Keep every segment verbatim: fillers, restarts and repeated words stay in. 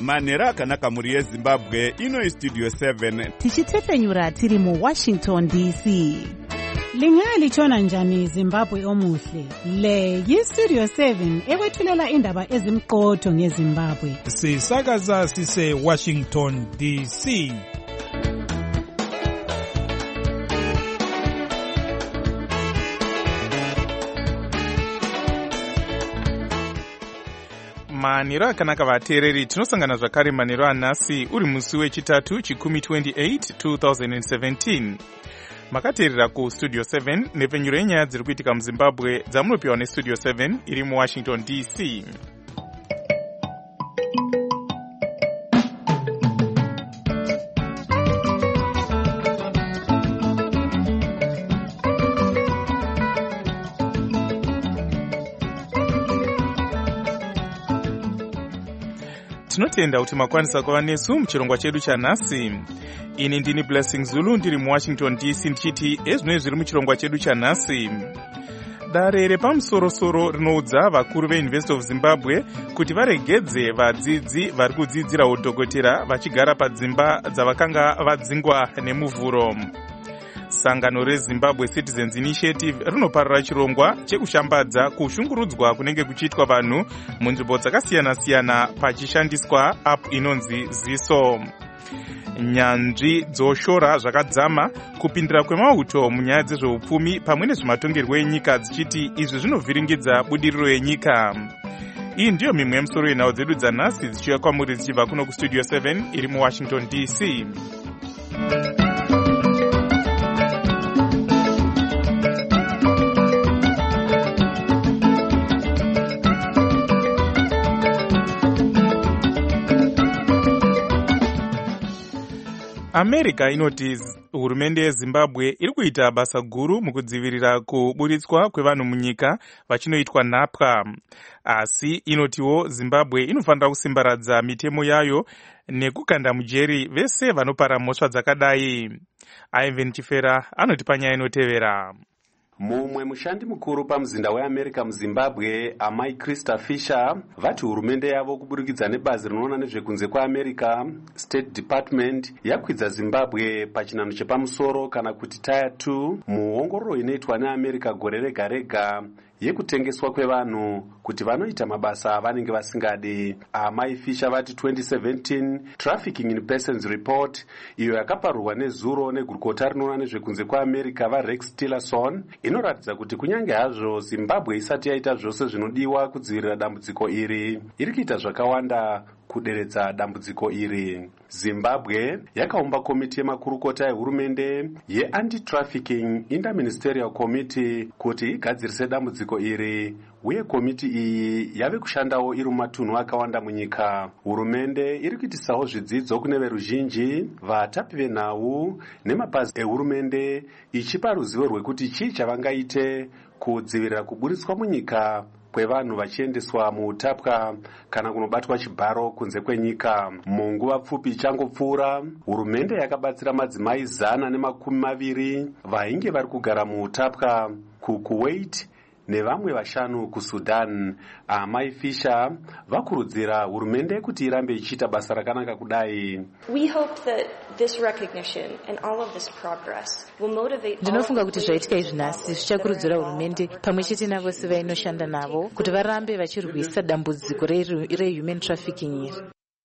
manhero akanaka mhuri yezimbabwe. Ino istudio seven tichitefenyura tiri mu Washington D C. Lingalitshona njani Zimbabwe omuhle? Le yistudio seven ekwethulela indaba ezimqotho ngeZimbabwe. Sisakaza sise Washington D C. Manhero akanaka vateereri, tinosangana zvakare manhero anhasi uri musi wechitatu chikumi twenty-eight twenty seventeen. Makateerera ku Studio seven nepfenyuro yenyaya dziri kuitika muZimbabwe dzamunopiwa neStudio seven iri muWashington D C. Tinotenda kuti makwanisa kuva nesu muchirongwa chedu chanhasi. Ini ndini Blessing Zulu ndiri muWashington D C ndichiti ezvinoi zviri muchirongwa chedu chanhasi. Dare repamusoro-soro rinoudza vakuru veUniversity of Zimbabwe kuti varegedze vadzidzi vari kudzidzira udhokotera vachigara padzimba dzavakanga vadzingwa nemuvhuro. Sangano reZimbabwe Citizens Initiative rinoparira chirongwa chekushambadza kushungurudzwa kunenge kuchiitwa vanhu munzvimbo dzakasiyana-siyana pachishandiswa app inonzi Ziso. Nyanzvi dzoshora zvakadzama kupindira kwemauto munyaya dzezveupfumi pamwe nezvematongerwo enyika dzichiti izvi zvinovhiringidza budiriro yenyika. Iyi ndiyo mimwe yemusoro yenhau dzedu dzanhasi dzichiuya kwamuri dzichibva kuno kuStudio seven iri muWashington D C. America inoti hurumende yeZimbabwe iri kuita basa guru mukudzivirira kuburitswa kwevanhu munyika vachinoitwa nhapwa. Asi inotiwo Zimbabwe inofanira kusimbaradza mitemo yayo nekukanda mujeri vese vanopara mhosva dzakadai. Ivan Chifera anoti panyaya inotevera. Mumwe mushandi mukuru pamuzinda weAmerica muZimbabwe, amai Krista Fisher, vati hurumende yavo kuburikidza nebazi rinoona nezvekunze kwaAmerica, State Department, yakwidza Zimbabwe pachinano chepamusoro kana kuti Tier two muongororo inoitwa neAmerica gore rega rega yekutengeswa kwevanhu kuti vanoita mabasa avanenge vasingadi. Amai Fisher vati twenty seventeen Trafficking in Persons Report, iyo yakaparurwa nezuro negurukota rinoona nezvekunze kwaAmerica vaRex Tillerson, inoratidza kuti kunyange hazvo Zimbabwe isati yaita zvose zvinodiwa kudzivirira dambudziko iri, iri kuita zvakawanda kuderedza dambudziko iri. Zimbabwe yakaumba komiti yemakurukota ehurumende ye-Anti-Trafficking Interministerial Committee kuti igadzirise dambudziko iri, uye komiti iyi yave kushandawo iri mumatunhu akawanda munyika. Hurumende iri kuitisawo zvidzidzo kune veruzhinji, vatapi venhau nemapazi ehurumende, ichipa ruzivo rwekuti chii chavangaite kudzivirira kuburitswa munyika kwevanhu vachiendeswa muutapwa kana kunobatwa chibharo kunze kwenyika. Munguva pfupi ichangopfuura, hurumende yakabatsira madzimai zana nemakumi maviri vainge vari kugara muutapwa kuKuwait nevamwe vashanu kuSudan. Amai Fisher vakurudzira hurumende kuti irambe ichiita basa rakanaka kudai. We hope that this recognition and all of this progress will motivate. Ndinofunga kuti zvaitika izvi nhasi zvichakurudzira hurumende pamwe chete navose vainoshanda navo kuti varambe vachirwisa dambudziko rehuman trafficking iri.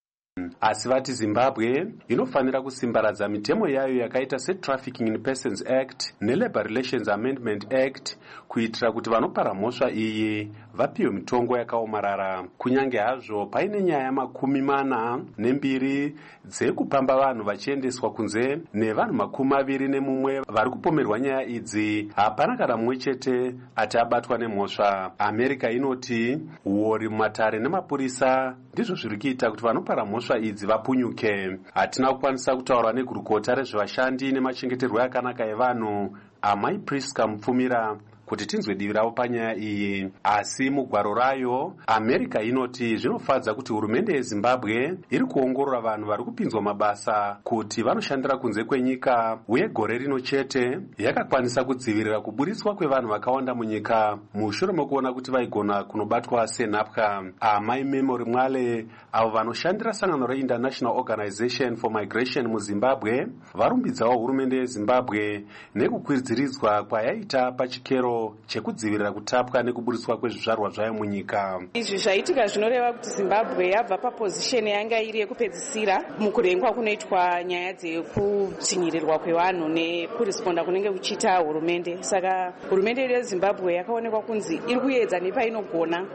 Asi vati Zimbabwe inofanira kusimbaradza mitemo yayo yakaita seTrafficking in Persons Act neLabor Relations Amendment Act kuitira kuti vanopara mhosva iyi vapiwe mitongo yakaomarara. Kunyange hazvo paine nyaya makumi mana nembiri dzekupamba vanhu vachiendeswa kunze nevanhu makumi maviri nemumwe vari kupomerwa nyaya idzi, hapana kana mumwe chete ati abatwa nemhosva. America inoti huori mumatare nemapurisa ndizvo zviri kuita kuti vanopara mhosva idzi vapunyuke. Hatina kukwanisa kutaura negurukota rezvevashandi nemachengeterwo akanaka evanhu, amai Priska Mupfumira kuti tinzwe divi ravo panyaya iyi. Asi mugwaro rayo, America inoti zvinofadza kuti hurumende yeZimbabwe iri kuongorora vanhu vari kupinzwa mabasa kuti vanoshandira kunze kwenyika, uye gore rino chete yakakwanisa kudzivirira kuburitswa kwevanhu vakawanda munyika mushure mekuona kuti vaigona kunobatwa senhapwa. Amai Memory Mwale, avo vanoshandira sangano reInternational Organization for Migration muZimbabwe, varumbidzawo hurumende yeZimbabwe nekukwidziridzwa kwayaita pachikero chekudzivirira kutapwa nekuburitswa kwezvizvarwa zvayo munyika. Izvi zvaitika zvinoreva kuti Zimbabwe yabva papozisheni yanga iri yekupedzisira mukurengwa kunoitwa nyaya dzekudzvinyirirwa kwevanhu nekuresponda kunenge kuchiita hurumende. Saka hurumende yeZimbabwe yakaonekwa kunzi iri kuedza nepainogona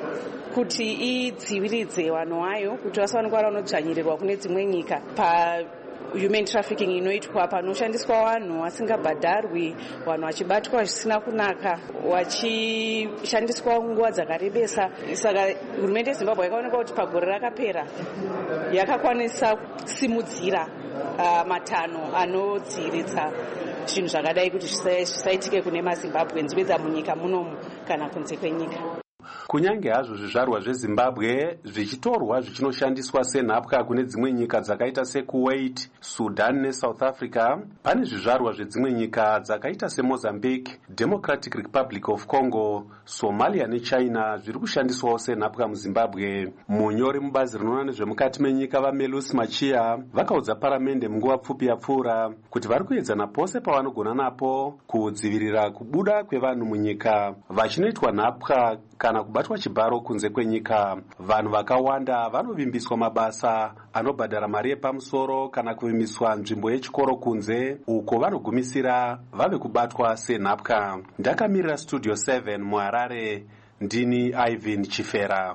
kuti idziviridze vanhu vayo kuti vasaonekwa vanodzvanyirirwa kune dzimwe nyika pa human trafficking inoitwa panoshandiswa vanhu vasingabhadharwi, vanhu vachibatwa zvisina kunaka, vachishandiswa nguva dzakarebesa. Saka hurumende yeZimbabwe yakaonekwa kuti pagore rakapera yakakwanisa kusimudzira uh, matanho anodziviridza zvinhu zvakadai kuti zvisaitike kune maZimbabwe zvipedza munyika munomu kana kunze kwenyika. Kunyange hazvo zvizvarwa zveZimbabwe zvichitorwa zvichinoshandiswa senhapwa kune dzimwe nyika dzakaita seKuwait, Sudan neSouth Africa, pane zvizvarwa zvedzimwe nyika dzakaita seMozambique, Democratic Republic of Congo, Somalia neChina zviri kushandiswawo senhapwa muZimbabwe. Munyori mubazi rinoona nezvemukati menyika vaMelus Machia vakaudza paramende munguva pfupi yapfuura kuti vari kuedzana pose pavanogona napo kudzivirira kubuda kwevanhu munyika vachinoitwa nhapwa kana kubatwa chibharo kunze kwenyika. Vanhu vakawanda vanovimbiswa mabasa anobhadhara mari yepamusoro kana kuvimbiswa nzvimbo yechikoro kunze, uko vanogumisira vave kubatwa senhapwa. Ndakamirira Studio seven muHarare, ndini Ivan Chifera.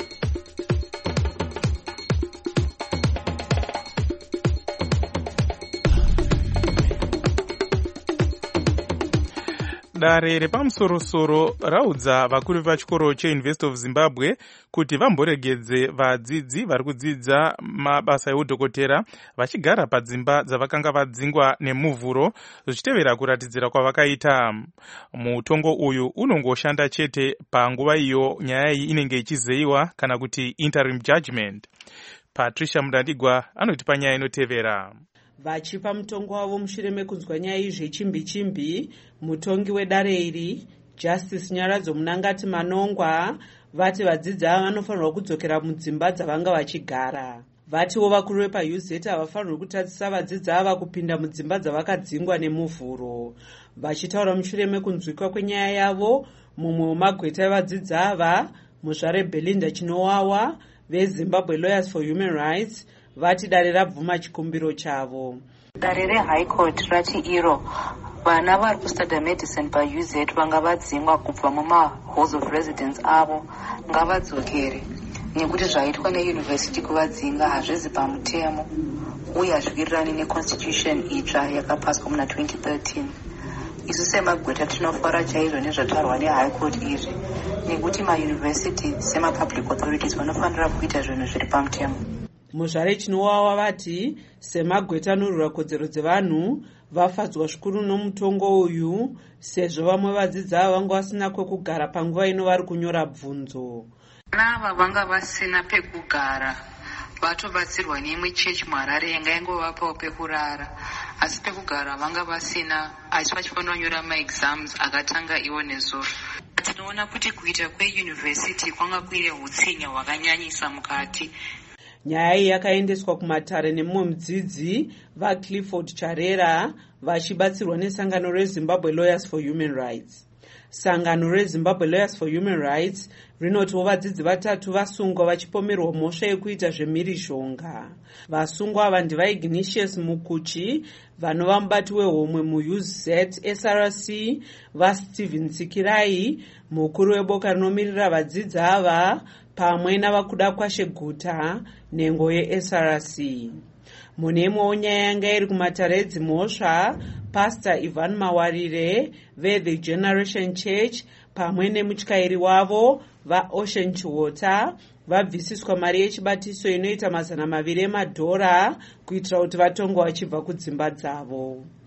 Dare repamusorosoro raudza vakuru vepachikoro cheUniversity of Zimbabwe kuti vamboregedze vadzidzi vari kudzidza mabasa eudhokotera vachigara padzimba dzavakanga vadzingwa nemuvhuro zvichitevera kuratidzira kwavakaita. Mutongo uyu unongoshanda chete panguva iyo nyaya iyi inenge ichizeyiwa kana kuti interim judgment. Patricia Mudandigwa anoti panyaya inotevera. Vachipa mutongo wavo mushure mekunzwa nyaya izvechimbi-chimbi, mutongi wedare iri Justice Nyaradzo Munangati Manongwa vati vadzidzi ava vanofanirwa kudzokera mudzimba dzavanga vachigara. Vatiwo vakuru vepaU Z havafanirwi kutadzisa vadzidzi ava kupinda mudzimba dzavakadzingwa nemuvhuro. Vachitaura mushure mekunzwikwa kwenyaya yavo, mumwe wemagweta evadzidzi ava, muzvare Belinda Chinowawa veZimbabwe Lawyers for Human Rights, vati dare rabvuma chikumbiro chavo. Dare reHigh Court rati iro vana vari kustudy medicine paU Z vanga vadzingwa kubva mumahalls of residence avo ngavadzokere nekuti zvaitwa neuniversity kuvadzinga hazvizi pamutemo uye hazviwirirani neconstitution itsva yakapaswa muna twenty thirteen. Isu semagweta tinofara chaizvo nezvatarwa neHigh Court izvi nekuti mauniversity semapublic authorities vanofanira kuita zvinhu zviri pamutemo. Muzvare Chinowawa vati semagweta anorwira kodzero dzevanhu vafadzwa zvikuru nomutongo uyu sezvo vamwe vadzidzi ava vanga vasina kwekugara panguva ino vari kunyora bvunzo. Nava vanga vasina pekugara vatobatsirwa neimwe chechi muHarare yanga ingovapawo pekurara, asi pekugara vanga vasina, asi vachifanira kunyora maexams akatanga iwo nezuva. Tinoona kuti kuita kweuniversity kwanga kuine hutsinya hwakanyanyisa mukati. Nyaya iyi yakaendeswa kumatare nemumwe mudzidzi vaClifford Charera vachibatsirwa nesangano reZimbabwe Lawyers for Human Rights. Sangano reZimbabwe Lawyers for Human Rights rinotiwo vadzidzi vatatu vasungwa vachipomerwa mhosva yekuita zvemhirizhonga. Vasungwa ava ndivaignatius Mukuchi vanova mubati wehomwe muU Z S R C, vaStephen Tsikirai mukuru weboka rinomirira vadzidzi ava pamwe navakuda kwashe guta nhengo yeS R C. Mune imwewo nyaya yanga iri kumatare edzimhosva, Pastor Ivan Mawarire veThe Generation Church pamwe nemutyairi wavo vaOcean Chiwota vabvisiswa mari yechibatiso inoita mazana maviri emadhora kuitira kuti vatongwa vachibva kudzimba dzavo.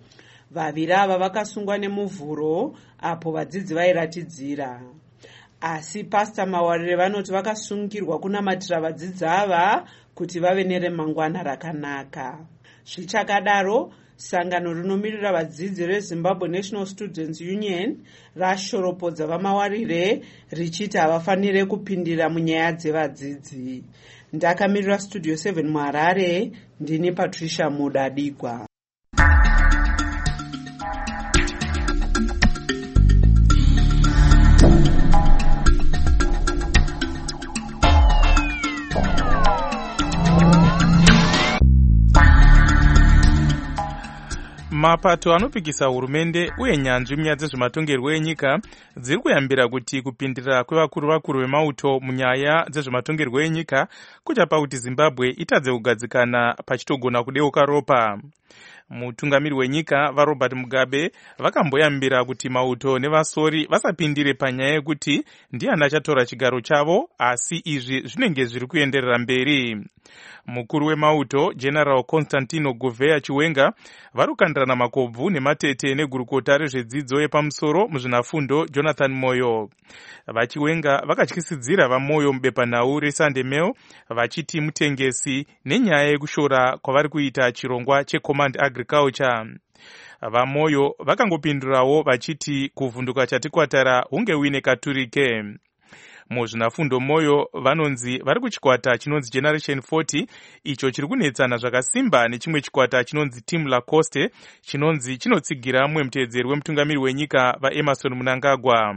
Vaviri ava vakasungwa nemuvhuro apo vadzidzi vairatidzira. Asi Pastor Mawarire vanoti vakasungirwa kunamatira vadzidzi ava kuti vave neremangwana rakanaka. Zvichakadaro, sangano rinomirira vadzidzi reZimbabwe National Students Union rashoropodza vaMawarire richiti havafanire kupindira munyaya dzevadzidzi. Ndakamirira Studio seven muHarare, ndini Patricia Mudadigwa. Mapato anopikisa hurumende uye nyanzvi munyaya dzezvematongerwo enyika dziri kuyambira kuti kupindira kwevakuru vakuru vemauto munyaya dzezvematongerwo enyika kuchapa kuti Zimbabwe itadze kugadzikana pachitogona kudeuka ropa. Mutungamiri wenyika vaRobert Mugabe vakamboyambira kuti mauto nevasori vasapindire panyaya yekuti ndiani achatora chigaro chavo, asi izvi zvinenge zviri kuenderera mberi. Mukuru wemauto General Constantino Gouveia Chiwenga vari kukandirana makobvu nematete negurukota rezvedzidzo yepamusoro muzvinafundo Jonathan Moyo. VaChiwenga vakatyisidzira vaMoyo mubepanhau reSunday Mail vachiti mutengesi nenyaya yekushora kwavari kuita chirongwa cheCommand Agriculture. VaMoyo vakangopindurawo vachiti kuvhunduka chatikwatara hunge uine katurike. Muzvinafundo Moyo vanonzi vari kuchikwata chinonzi Generation forty icho chiri kunetsana zvakasimba nechimwe chikwata chinonzi Team Lacoste chinonzi chinotsigira mumwe muteedzeri wemutungamiri wenyika vaEmerson Mnangagwa.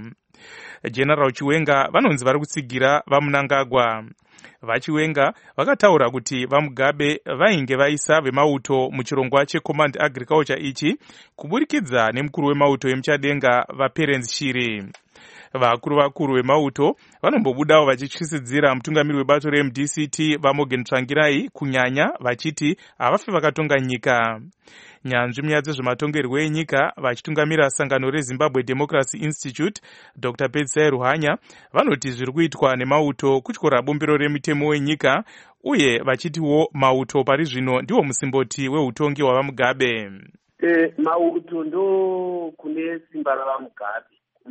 General Chiwenga vanonzi vari kutsigira vaMnangagwa. VaChiwenga vakataura kuti vaMugabe vainge vaisa vemauto muchirongwa cheCommand Agriculture ichi kuburikidza nemukuru wemauto yemuchadenga vaPerence Shiri. Vakuru vakuru vemauto vanombobudawo vachityisidzira mutungamiri webato reM D C T vaMorgan Tsvangirai kunyanya vachiti havafi vakatonga nyika. Nyanzvi munyaya dzezvematongerwo enyika vachitungamira sangano reZimbabwe Democracy Institute Doctor Pedzisai Ruhanya vanoti zviri kuitwa nemauto kutyora bumbiro remitemo wenyika uye vachitiwo mauto pari zvino ndiwo musimboti weutongi hwavaMugabe. E, mauto ndo kune simba ravaMugabe.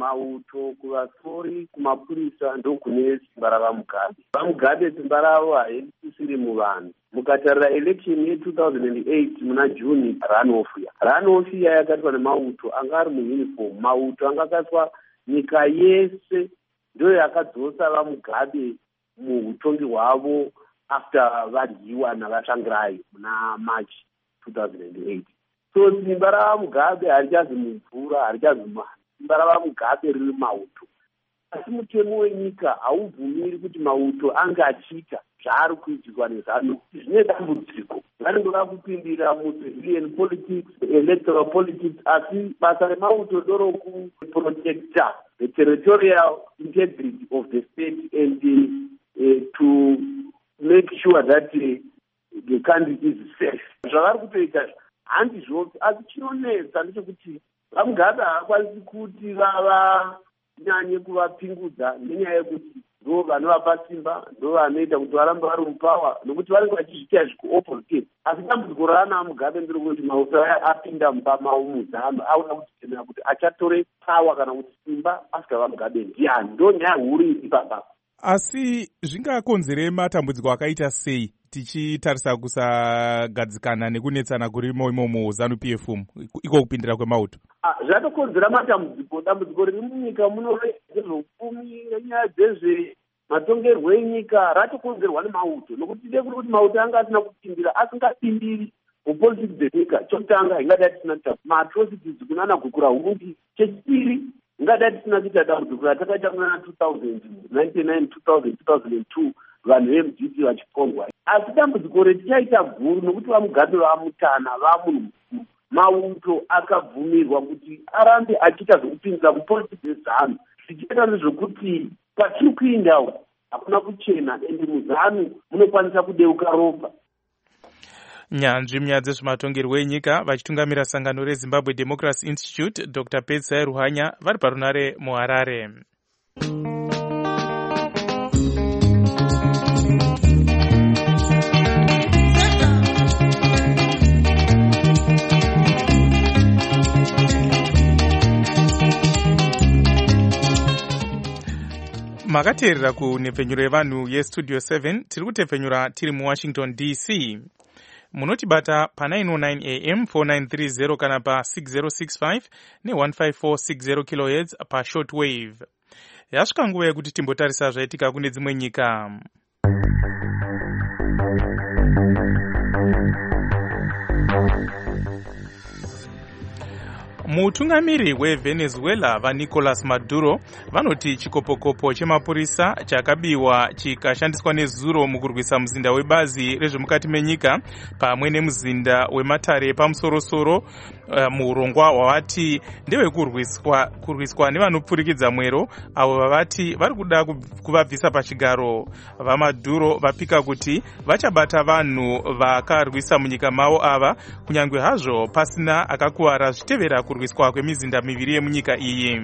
Mauto kuvasori kumapurisa ndo kune simba ravaMugabe. VaMugabe simba ravo haisisiri muvanhu. Mukatarira election ye two thousand eight muna June runoff ya. Runoff ya yakaitwa nemauto anga ari muuniform. Mauto anga akaiswa nyika yese ndo yakadzosa vaMugabe muutongi hwavo after varyiwa navaTsvangirai muna March two thousand eight. So simba ravaMugabe harichazi mumvura, harichazi muvanhu. Simba ravaMugabe riri mauto. Asi mutemo wenyika haubvumiri kuti mauto ange achiita zvaari kuitirwa nezano. Zvine dambudziko. Vanenge vakupindira mucivilian politics, electoral politics, asi basa remauto ndoro kuprotecta the territorial integrity of the state and uh, to make sure that uh, the country is safe. Zvavari kutoita handi zvopi, asi chinonetsa ndechekuti vaMugabe havakwanisi kuti vava nyanye kuvapingudza nenyaya yekuti ndo vanovapa simba, ndo vanoita kuti varambe vari mupawa, nokuti vanenge vachizviita zvikuopposite. Asi dambudziko raana Mugabe ndiro kuti mauto aya apinda mubama muzano aona kuti tena kuti achatore pawa kana kuti simba asikava Mugabe ndiani, ndo nyaya huru iri papa. Asi zvingakonzere matambudziko akaita sei tichitarisa kusagadzikana nekunetsana kurimo imomo ZANU P F iko kupindira kwemauto? Ah, zvatokonzera matambudziko. Dambudziko riri munyika muno rezveupfumi nenyaya dzezvematongerwo enyika ratokonzerwa nemauto, nokuti tide kuti mauto anga asina kupindira, asingapindiri mupolitics dzenyika. Chokutanga ingadai tisina kuita maatrocities kunana gukura hurundi. Chechipiri ingadai tisina kuita dambudziko ratakaita kunana two thousand, ninety-nine, two thousand, two thousand two vanhu veM D C vachipongwa. Asi dambudziko retichaita guru nokuti vaMugabe vamutana vamunhu mukuru. Mauto akabvumirwa kuti arambe achiita zvokupindira kupolitics yeZANU. Zvichiita nezvokuti patiri kuenda hakuna kuchena ende muZANU munokwanisa kudeuka ropa. Nyanzvi munyaya dzezvematongerwo enyika vachitungamira sangano reZimbabwe Democracy Institute Doctor Pedzisai Ruhanya vari parunare muHarare. makateerera kunhepfenyuro yevanhu yestudio seven tiri kutepfenyura tiri muwashington D C. Munotibata pa nine oh nine A M four nine three zero kana pa six zero six five ne one five four six zero kilohertz pa shortwave. Yasvika nguva yekuti timbotarisa zvaitika kune dzimwe nyika. Mutungamiri weVenezuela vaNicolas Maduro vanoti chikopokopo chemapurisa chakabiwa chikashandiswa nezuro mukurwisa muzinda webazi rezvemukati menyika pamwe nemuzinda wematare pamusorosoro uh, muurongwa hwavati ndewekurwiswa kurwiswa nevanopfurikidza mwero avo vavati vari kuda kuvabvisa pachigaro. VaMaduro vapika kuti vachabata vanhu vakarwisa munyika mavo ava kunyange hazvo pasina akakuwara zvitevera kurwiswa kwemizinda miviri yemunyika iyi.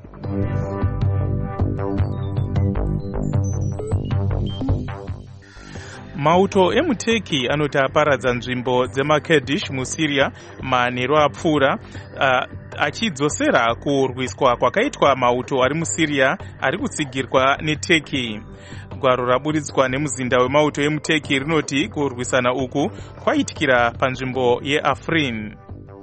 Mauto emuTurkey anoti aparadza nzvimbo dzemaKurdish muSyria manheru apfuura uh, achidzosera kurwiswa kwakaitwa mauto ari muSyria ari kutsigirwa neTurkey. Gwaro raburitswa nemuzinda wemauto emuTurkey rinoti kurwisana uku kwaitikira panzvimbo yeAfrin.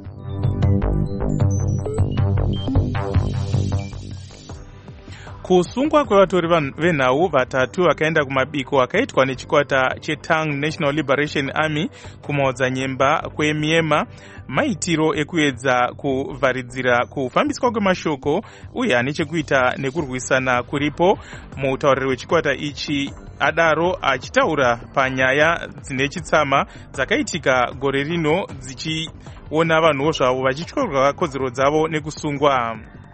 Kusungwa kwevatori venhau vatatu vakaenda kumabiko akaitwa nechikwata cheTang National Liberation Army kumaodzanyemba kweMiema maitiro ekuedza kuvharidzira kufambiswa kwemashoko uye ane chekuita nekurwisana kuripo. Mutauriri wechikwata ichi adaro achitaura panyaya dzine chitsama dzakaitika gore rino dzichiona vanhuwo zvavo vachityorwa kodzero dzavo nekusungwa.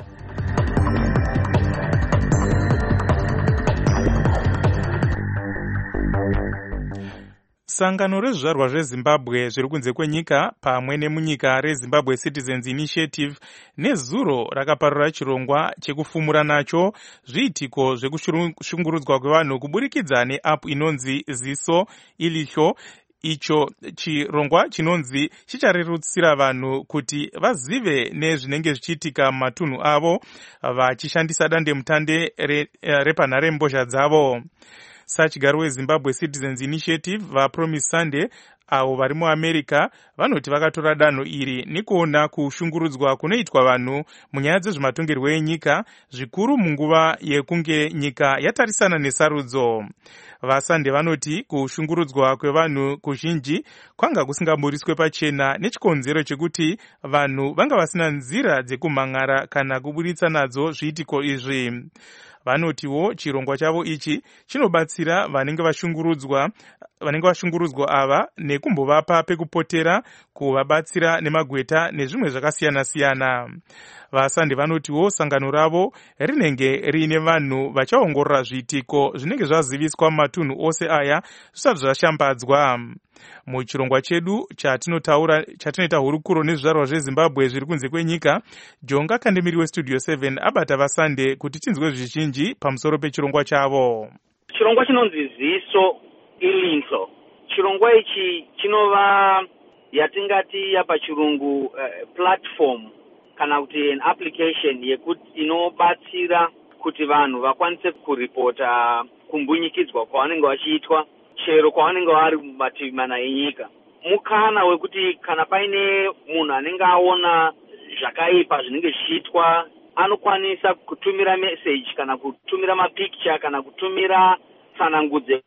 Sangano rezvizvarwa zveZimbabwe zviri kunze kwenyika pamwe nemunyika reZimbabwe Citizens Initiative nezuro rakaparura chirongwa chekufumura nacho zviitiko zvekushungurudzwa kwevanhu kuburikidza neapp inonzi Ziso Ilihlo. Icho chirongwa chinonzi chicharerutsira vanhu kuti vazive nezvinenge zvichiitika mumatunhu avo vachishandisa dandemutande repanhare mbozha dzavo. Sachigaro weZimbabwe Citizens Initiative vaPromise Sunday avo vari muAmerica vanoti vakatora danho iri nekuona kushungurudzwa kunoitwa vanhu munyaya dzezvematongerwo enyika zvikuru munguva yekunge nyika yatarisana nesarudzo. VaSunday vanoti kushungurudzwa kwevanhu kuzhinji kwanga kusingaburiswe pachena nechikonzero chekuti vanhu vanga vasina nzira dzekumhan'ara kana kuburitsa nadzo zviitiko izvi. Vanotiwo chirongwa chavo ichi chinobatsira vanenge vashungurudzwa vanenge vashungurudzwa ava nekumbovapa pekupotera kuvabatsira nemagweta nezvimwe zvakasiyana siyana. VaSunday vanotiwo sangano ravo rinenge riine vanhu vachaongorora zviitiko zvinenge zvaziviswa mumatunhu ose aya zvisati zvashambadzwa. Muchirongwa chedu chatinotaura chatinoita hurukuro nezvizvarwa zveZimbabwe zviri kunze kwenyika, Jonga Kandemiri weStudio seven abata vaSunday kuti tinzwe zvizhinji pamusoro pechirongwa chavo. Chirongwa chinonzi Ziso Ilihlo. Chirongwa ichi chinova yatingati yapa chirungu uh, platform kana kuti an application yekuti inobatsira kuti vanhu vakwanise kuripota kumbunyikidzwa kwavanenge vachiitwa chero kwavanenge vari mumativi mana enyika. Mukana wekuti kana paine munhu anenge aona zvakaipa zvinenge zvichiitwa anokwanisa kutumira message kana kutumira mapicture kana kutumira tsanangudze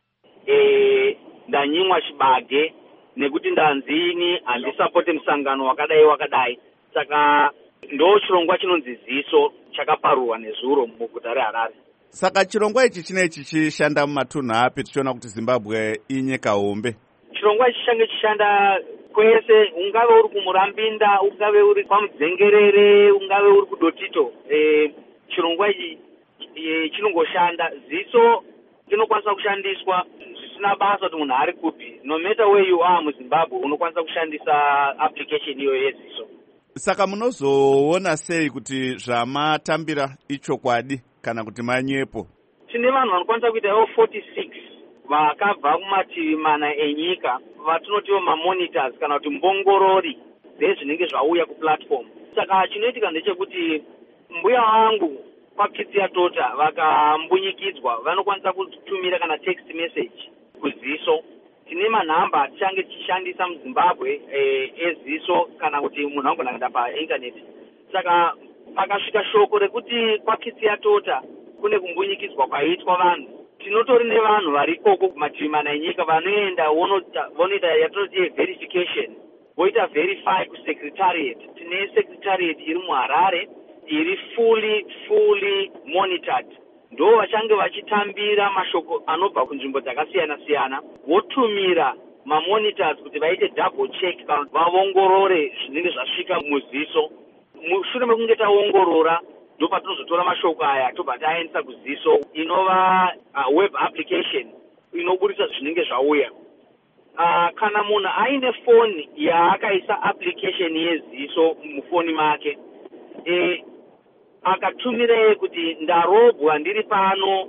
e, ndanyimwa chibage nekuti ndanzini handisapote musangano wakadai wakadai. Saka ndo chirongwa chinonzi Ziso chakaparurwa nezuro muguta reHarare. Saka chirongwa ichi chinechi chishanda mumatunhu api tichiona kuti Zimbabwe inyika hombe? Chirongwa ichi change chishanda kwese, ungave uri kuMurambinda, ungave uri kwaMudzengerere, ungave uri kuDotito. E, chirongwa ichi e, chinongoshanda. Ziso chinokwanisa kushandiswa zvisina basa kuti munhu ari kupi. No matter where you are muZimbabwe unokwanisa kushandisa application iyo yeZiso. Saka munozoona sei kuti zvamatambira ichokwadi kana kuti manyepo? Tine vanhu vanokwanisa kuitawo forty-six vakabva kumativi mana enyika vatinotiwo mamonitors kana kuti mbongorori dzezvinenge zvauya kuplatform. Saka chinoitika ndechekuti mbuya wangu kwakitsi yatota vakambunyikidzwa vanokwanisa kutumira kana text message kuziso. Tine manhamba tichange tichishandisa muZimbabwe eh, eziso kana kuti munhu angona kuenda painternet. Saka pakasvika shoko rekuti kwakitsi yatota kune kumbunyikidzwa kwaitwa vanhu, tinotori nevanhu vari ikoko kumativi mana enyika vanoenda vonoita yatinoti verification, voita verify kusecretariat. Tine secretariat iri muHarare iri fully fully monitored. Ndo vachange vachitambira mashoko anobva kunzvimbo dzakasiyana siyana, votumira mamonitors kuti vaite double check kana vaongorore zvinenge zvasvika muziso. Mushure mekunge taongorora ndo patinozotora mashoko aya tobva taendesa kuziso inova uh, web application inoburisa zvinenge zvauya. Uh, kana munhu aine foni yaakaisa application yeziso mufoni make, e, akatumire kuti ndarobwa ndiri pano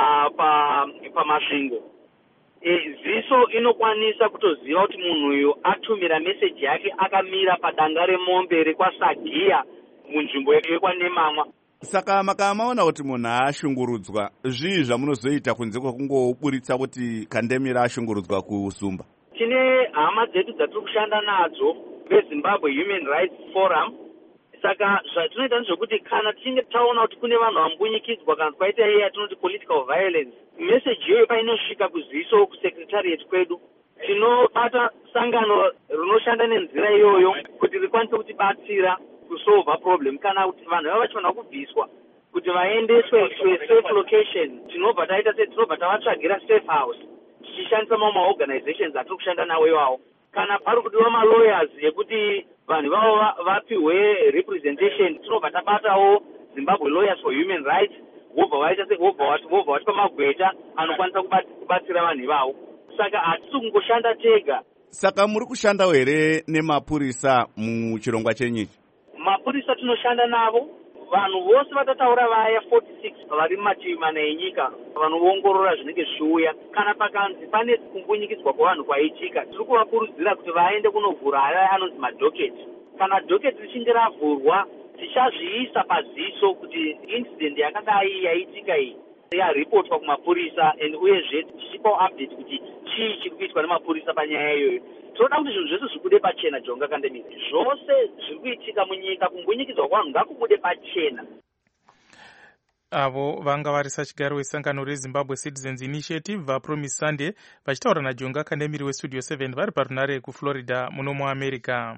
pamasvingo, pa, pa e, ziso inokwanisa kutoziva kuti munhu uyu atumira meseji yake akamira padanga remombe rekwasagiya munzvimbo yekwanemamwa. Saka makamaona kuti munhu ashungurudzwa, zvii zvamunozoita kunze kwekungoburitsa kuti kandemira ashungurudzwa kusumba? Tine hama dzedu dzatiri kushanda nadzo veZimbabwe Human Rights Forum. Saka zvatinoita ndezvekuti kana tichinge taona kuti kune vanhu vambunyikidzwa kana kwaita iye yatinoti political violence, message iyoyo painosvika kuziso kusecretariat kwedu, tinobata sangano rinoshanda nenzira iyoyo kuti rikwanise kutibatsira kusolva problem. Kana kuti vanhu vava vachifanira kubviswa kuti vaendeswe to a safe location, tinobva taita se tinobva tavatsvagira safe house tichishandisa mamwe organizations atiri kushanda nawo iwawo. Kana pari kudiwa malawyers yekuti vanhu vavo vapiwe representation, tinobva tabatawo Zimbabwe Lawyers for Human Rights, vobva vaita se vobva vobva vatipa magweta anokwanisa kubatsira vanhu ivavo. Saka hatisi kungoshanda tega. Saka muri kushandawo here nemapurisa muchirongwa chenyichi? Mapurisa tinoshanda navo, vanhu vose vatataura vaya forty-six vari mumativi mana enyika vanoongorora zvinenge zvichiuya. Kana pakanzi pane kumbunyikidzwa kwavanhu kwaitika, tiri kuvakurudzira kuti vaende kunovhura aya anonzi madhoketi. Kana dhoketi richinge ravhurwa, tichazviisa paziso kuti incident yakadai yaitika iyi yaripotwa kumapurisa, and uyezve tichipa update kuti chii chiri kuitwa nemapurisa panyaya iyoyo. Tinoda kuti zvinhu zvese zvikude pachena. Jonga Kandemira, zvose zviri kuitika munyika, kumbunyikidzwa kwavanhu ngakubude pachena. Avo vanga vari sachigaro wesangano reZimbabwe Citizens Initiative vaPromise Sunday vachitaura naJonga Kandemiri weStudio seven vari parunare kuFlorida muno muAmerica.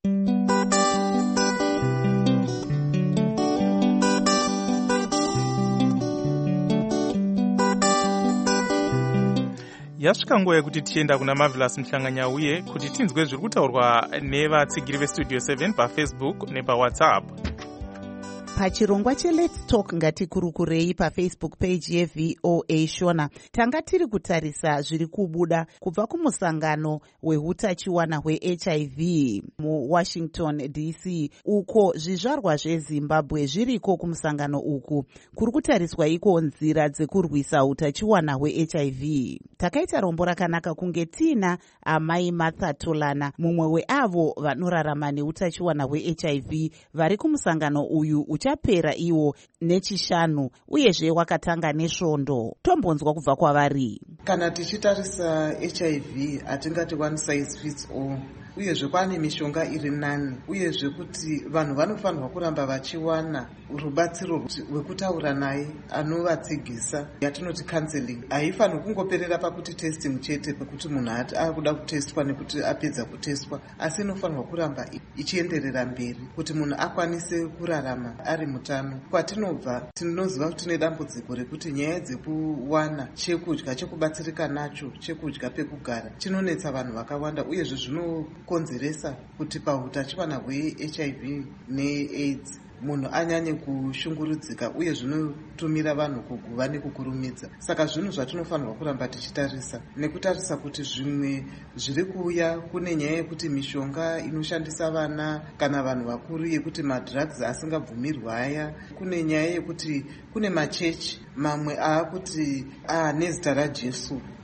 Yasvika nguva yekuti tienda kuna Marvelous Mhlanganya uye kuti tinzwe zviri kutaurwa nevatsigiri veStudio seven paFacebook nepaWhatsApp. Pachirongwa cheLet's Talk ngatikurukurei paFacebook page yeV O A Shona. Tanga tiri kutarisa zviri kubuda kubva kumusangano wehutachiwana hweH I V muWashington D C, uko zvizvarwa zveZimbabwe zviriko kumusangano uku. Kuri kutariswa iko nzira dzekurwisa hutachiwana hweH I V. Takaita rombo rakanaka kunge tina amai Martha Tolana, mumwe weavo vanorarama nehutachiwana hweH I V vari kumusangano uyu uchapera iwo nechishanu, uyezve wakatanga nesvondo. Tombonzwa kubva kwavari. Kana tichitarisa H I V hatingati one size fits all, uyezve kwane mishonga iri nani, uyezve kuti vanhu vanofanirwa kuramba vachiwana rubatsiro rwekutaura naye anovatsigisa, yatinoti counseling. Haifanirwi kungoperera pakuti testing chete, pekuti munhu ati akuda kutestwa nekuti apedza kutestwa, asi inofanirwa kuramba ichienderera mberi kuti munhu akwanise kurarama ari mutano. Kwatinobva tinoziva kuti tine dambudziko rekuti nyaya dzekuwana chekudya chekubatsirika nacho, chekudya pekugara, chinonetsa vanhu vakawanda, uyezve zvinokonzeresa kuti pahutachiwana hweH I V neAIDS munhu anyanye kushungurudzika, uye zvinotumira vanhu kuguva nekukurumidza. Saka zvinhu zvatinofanirwa kuramba tichitarisa, nekutarisa kuti zvimwe zviri kuuya, kune nyaya yekuti mishonga inoshandisa vana kana vanhu vakuru yekuti madrugs asingabvumirwa aya, kune nyaya yekuti kune machechi mamwe aakuti ah nezita raJesu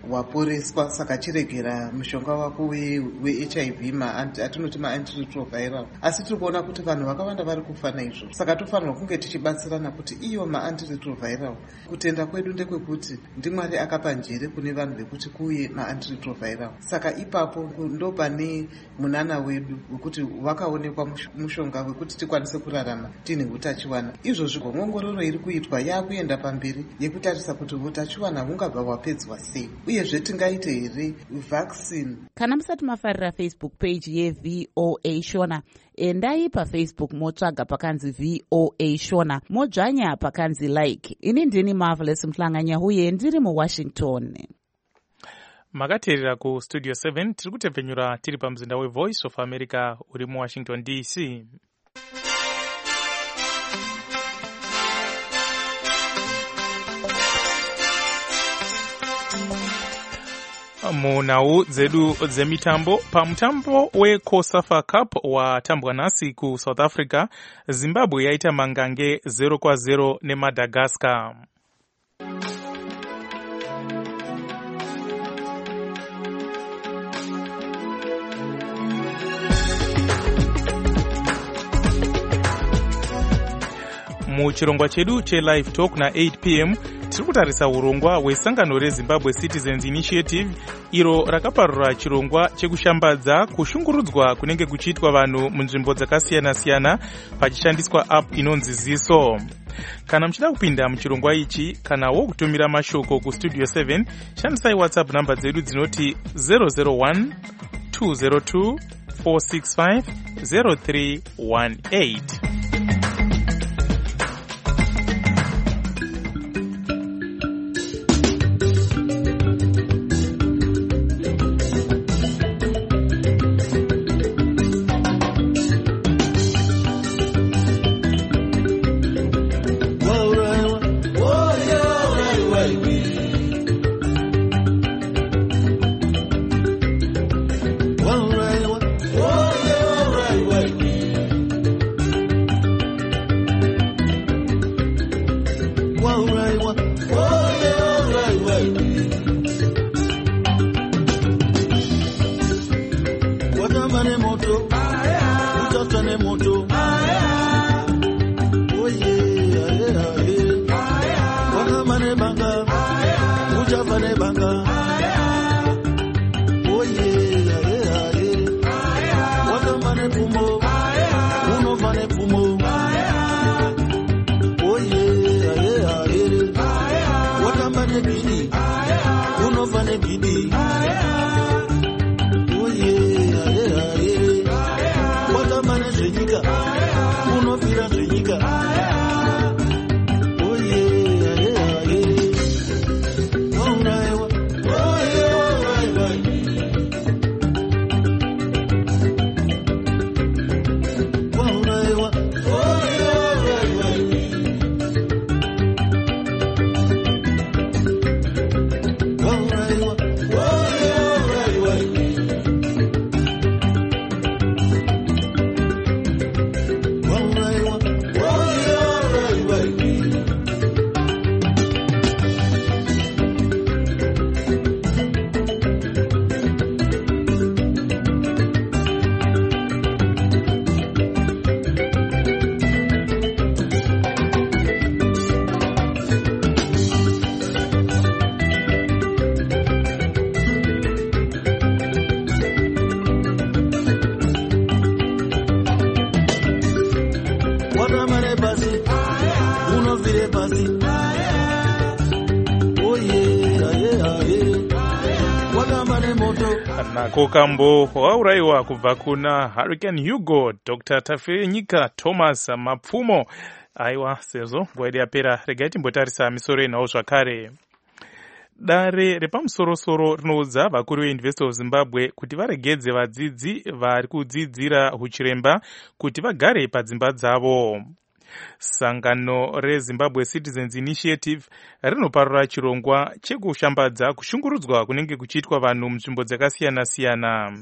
waporeswa, saka chiregera mushonga wako weH I V atinoti maantiretroviral. Asi tiri kuona kuti vanhu vakawanda vari kufa naizvo, saka tofanirwa kunge tichibatsirana kuti iyo maantiretroviral, kutenda kwedu ndekwekuti ndiMwari akapa njere kune vanhu vekuti kuuye maantiretroviral. Saka ipapo ndo pane munana wedu wekuti wakaonekwa mushonga wekuti tikwanise kurarama tiine utachiwana. Izvozvi ngongororo iri kuitwa yakuenda pamberi yekutarisa kuti utachiwana hungabva hwapedzwa sei, uyezve tingaite here vaccine. Kana musati mafarira Facebook page yeV O A Shona, endai paFacebook motsvaga pakanzi V O A Shona, modzvanya pakanzi like. Ini ndini Marvelous Mhlanganya huye ndiri muWashington. Makateerera ku Studio seven tiri kutepfenyura tiri pamuzinda weVoice of America uri muWashington D C. Munhau dzedu dzemitambo, pamutambo weCOSAFA Cup watambwa nhasi ku South Africa, Zimbabwe yaita mangange zero kwa zero neMadagascar. Muchirongwa chedu cheLive Talk na eight p m tiri kutarisa urongwa hwesangano reZimbabwe Citizens Initiative iro rakaparura chirongwa chekushambadza kushungurudzwa kunenge kuchiitwa vanhu munzvimbo dzakasiyana-siyana pachishandiswa app inonzi Ziso. Kana muchida kupinda muchirongwa ichi kanawo kutumira mashoko ku Studio seven, shandisai WhatsApp namba dzedu dzinoti zero zero one two zero two four six five zero three one eight. Kokambo wauraiwa kubva kuna Hurricane Hugo, Doctor Tafenyika Thomas Mapfumo. Aiwa, sezvo nguva yedu yapera, regai timbotarisa misoro yenhau zvakare. Dare repamusorosoro rinoudza vakuru veUniversity of Zimbabwe kuti varegedze vadzidzi vari kudzidzira uchiremba kuti vagare padzimba dzavo. Sangano reZimbabwe Citizens Initiative rinoparura chirongwa chekushambadza kushungurudzwa kunenge kuchiitwa vanhu munzvimbo dzakasiyana-siyana.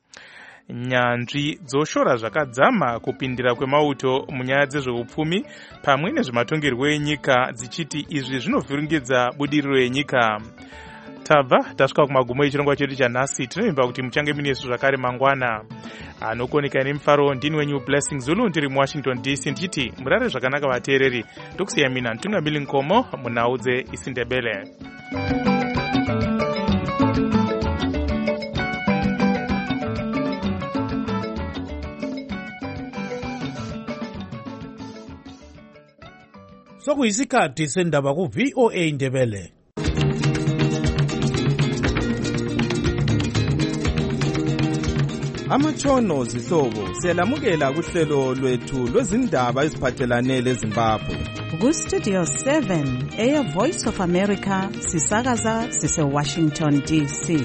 Nyanzvi dzoshora zvakadzama kupindira kwemauto munyaya dzezveupfumi pamwe nezvematongerwo enyika dzichiti izvi zvinovhiringidza budiriro yenyika. tabva tasvika kumagumo echirongwa chedu chanhasi. Tinovimba kuti muchange minesu zvakare mangwana. Anokuoneka nemufaro ndini wenyu Blessing Zulu ndiri muWashington D C ndichiti murare zvakanaka vateereri. Tokusiya mina Ntungamili Nkomo munhau dzeIsindebele. Sokuyisikhathi sendaba ku V O A Ndebele. Amatshono zihlobo siyalamukela kuhlelo lwethu lwezindaba eziphathelane leZimbabwe. Ku Studio seven eya Voice of America sisakaza sise Washington D C.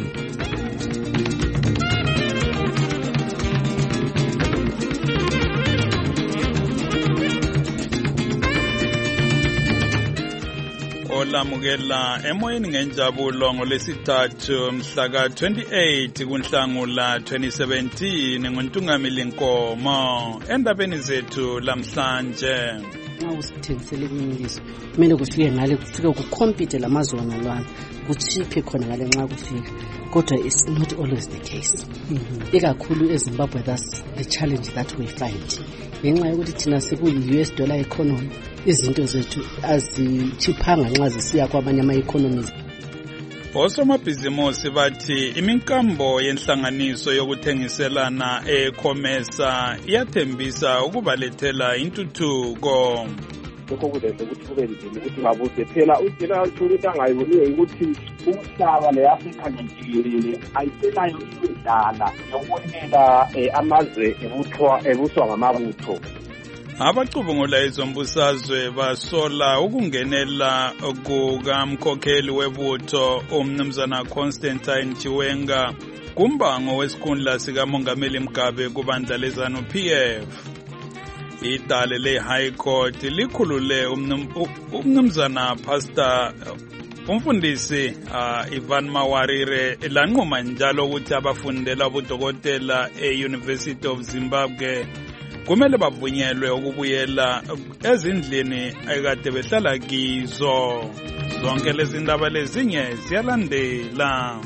Olamukela emoyeni ngenjabulo ngolesithathu mhla ka twenty-eight kuNhlangula twenty seventeen nguNtungamili Nkomo endabeni zethu lamhlanje. Nxa usithengisele imiliso kumele kufike ngale kufike kucompete lamazona lwana kuchiphe khona ngale nxa kufika, kodwa it's not always the case. Ikakhulu eZimbabwe, that's the challenge that we find. Ngenxa yokuthi thina siku-U S dollar economy, izinto zethu azichiphanga nxa zisiya kwabanye ama-economies. Osomabhizimusi bathi iminkambo yenhlanganiso yokuthengiselana eComesa iyathembisa ukubalethela intuthuko. Lokho kudenza ukuthi kube nzima ukuthi babuze phela udela ukuthi angayiboniyo ukuthi umhlaba leAfrika njikelele ayisenayo indala yokubonela amazwe ebuthwa ebuswa ngamabutho. Abacubungula izombusazwe basola ukungenela kukamkhokheli webutho umnumzana Constantine Chiwenga kumbango wesikhundla sikamongameli Mugabe kubandla leZANU P F. Idale le High Court likhulule umnumzana Pastor umfundisi uh, Ivan Mawarire lanquma njalo ukuthi abafundela ubudokotela e-University of Zimbabwe kumele bavunyelwe ukubuyela ezindlini ekade behlala kizo. Zonke lezi ndaba lezinye ziyalandela.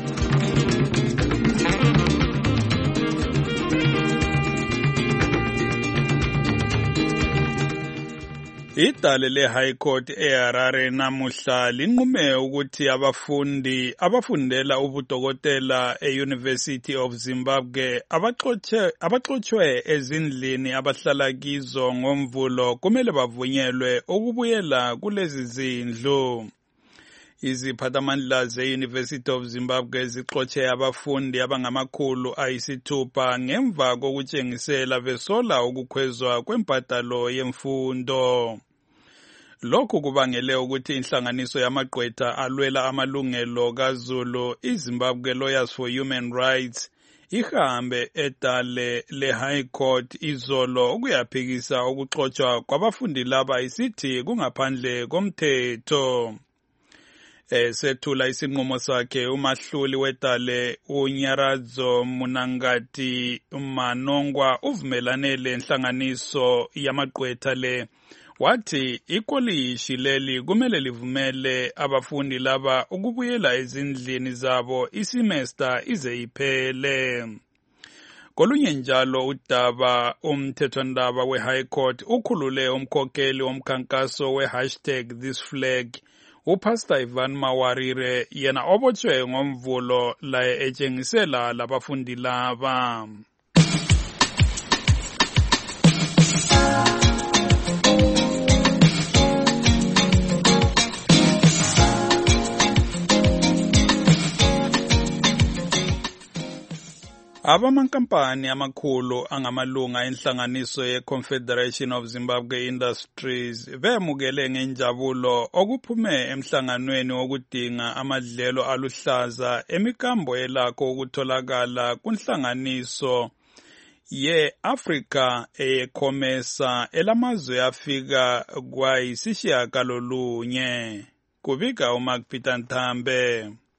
Idale le High Court eHarare namuhla linqume ukuthi abafundi abafundela ubudokotela e-University of Zimbabwe abaxoxe abaxoxwe ezindlini abahlala kizo ngomvulo kumele bavunyelwe ukubuyela kulezi zindlu. Iziphathamandla ze-University of Zimbabwe zixoxe abafundi abangamakhulu ayisithupha ngemva kokutshengisela besola ukukhwezwa kwempatalo yemfundo. Lokhu kubangele ukuthi inhlanganiso yamagqwetha alwela amalungelo kaZulu, iZimbabwe Lawyers for Human Rights, ihambe edale le High Court izolo ukuyaphikisa ukuxoxwa kwabafundi laba isithi kungaphandle komthetho. Esethula isinqumo sakhe umahluli wedale uNyaradzo Munangati Manongwa uvumelane lenhlanganiso yamagqwetha le, wathi ikolishi leli kumele livumele abafundi laba ukubuyela ezindlini zabo isemester ize iphele. Kolunye njalo udaba umthethwandaba we-High Court ukhulule umkhokheli womkhankaso we-hashtag This Flag uPastor Ivan Mawarire yena obotshwe ngomvulo laye etshengisela labafundi laba. Abamankampani amakhulu angamalunga enhlanganiso ye-Confederation of Zimbabwe Industries bemukele ngenjabulo okuphume emhlanganweni wokudinga amadlelo aluhlaza emikambo elakho ukutholakala kunhlanganiso ye-Africa eComesa elamazwe afika kwayisishiyagalolunye. Kubika uMark Peter Nthambe.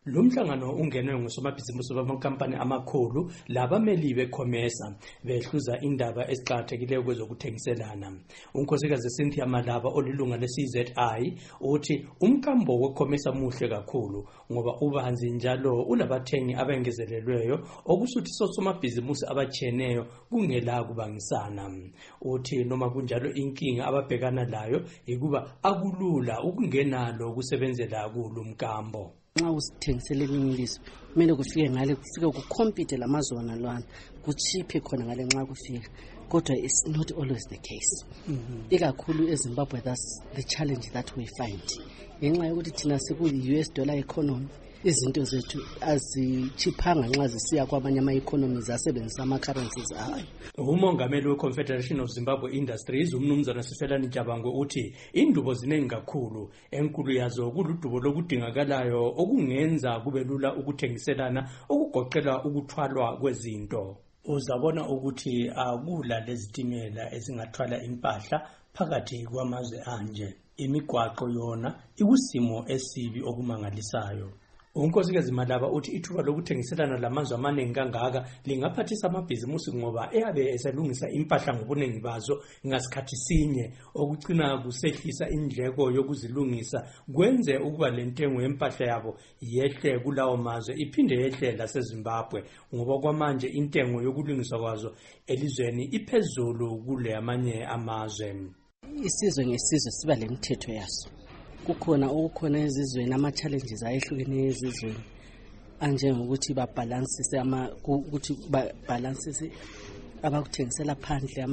Lo mhlangano ungenwe ngusomabhizinisi bamankampani amakhulu labameli beCOMESA behluza indaba eziqhakathekileyo kwezokuthengiselana. Unkosikazi Cynthia Malaba olilunga le-C Z I uthi umkambo weCOMESA muhle kakhulu ngoba ubanzi njalo unabathengi abengezelelweyo okusuthi sosomabhizinisi abacheneyo kungela kubangisana. Uthi noma kunjalo inkinga ababhekana layo ikuba akulula ukungenalo ukusebenzela kulo mkambo. Nxa usithengisele elinye ilizwe kumele kufike ngale kufike kucompete lamazwana lwana kuchiphe khona ngale nxa kufika kodwa it's not always the case. Ikakhulu eZimbabwe that's the challenge that we find. Ngenxa yokuthi thina siku-U S dollar economy izinto zethu azichiphanga nxa zisiya kwamanye ama-economies asebenzisa ama-currencies ayo. Umongameli we-Confederation of Zimbabwe Industries umnumzana Sifelani Jabangwe uthi indubo ziningi kakhulu enkulu yazo kuludubo lokudingakalayo okungenza kube lula ukuthengiselana okugoqela ukuthwalwa kwezinto. Uzabona ukuthi akula lezitimela ezingathwala impahla phakathi kwamazwe anje. Imigwaqo yona ikusimo esibi okumangalisayo. Unkosikazi Malaba uthi ithuba lokuthengiselana lamazwe amaningi kangaka lingaphathisa amabhizimusi ngoba eyabe eselungisa impahla ngobuningi bazo ngasikhathi sinye okucina kusehlisa indleko yokuzilungisa kwenze ukuba lentengo yempahla yabo yehle kulawo mazwe iphinde yehle laseZimbabwe ngoba kwamanje intengo yokulungiswa kwazo elizweni iphezulu kule amanye amazwe. Isizwe ngesizwe siba lemithetho yaso. Kukhona okukhona ezizweni ama-challenges ayehlukeneyo ezizweni anjengokuthi babhalansise ama ukuthi babhalansise abakuthengisela phandle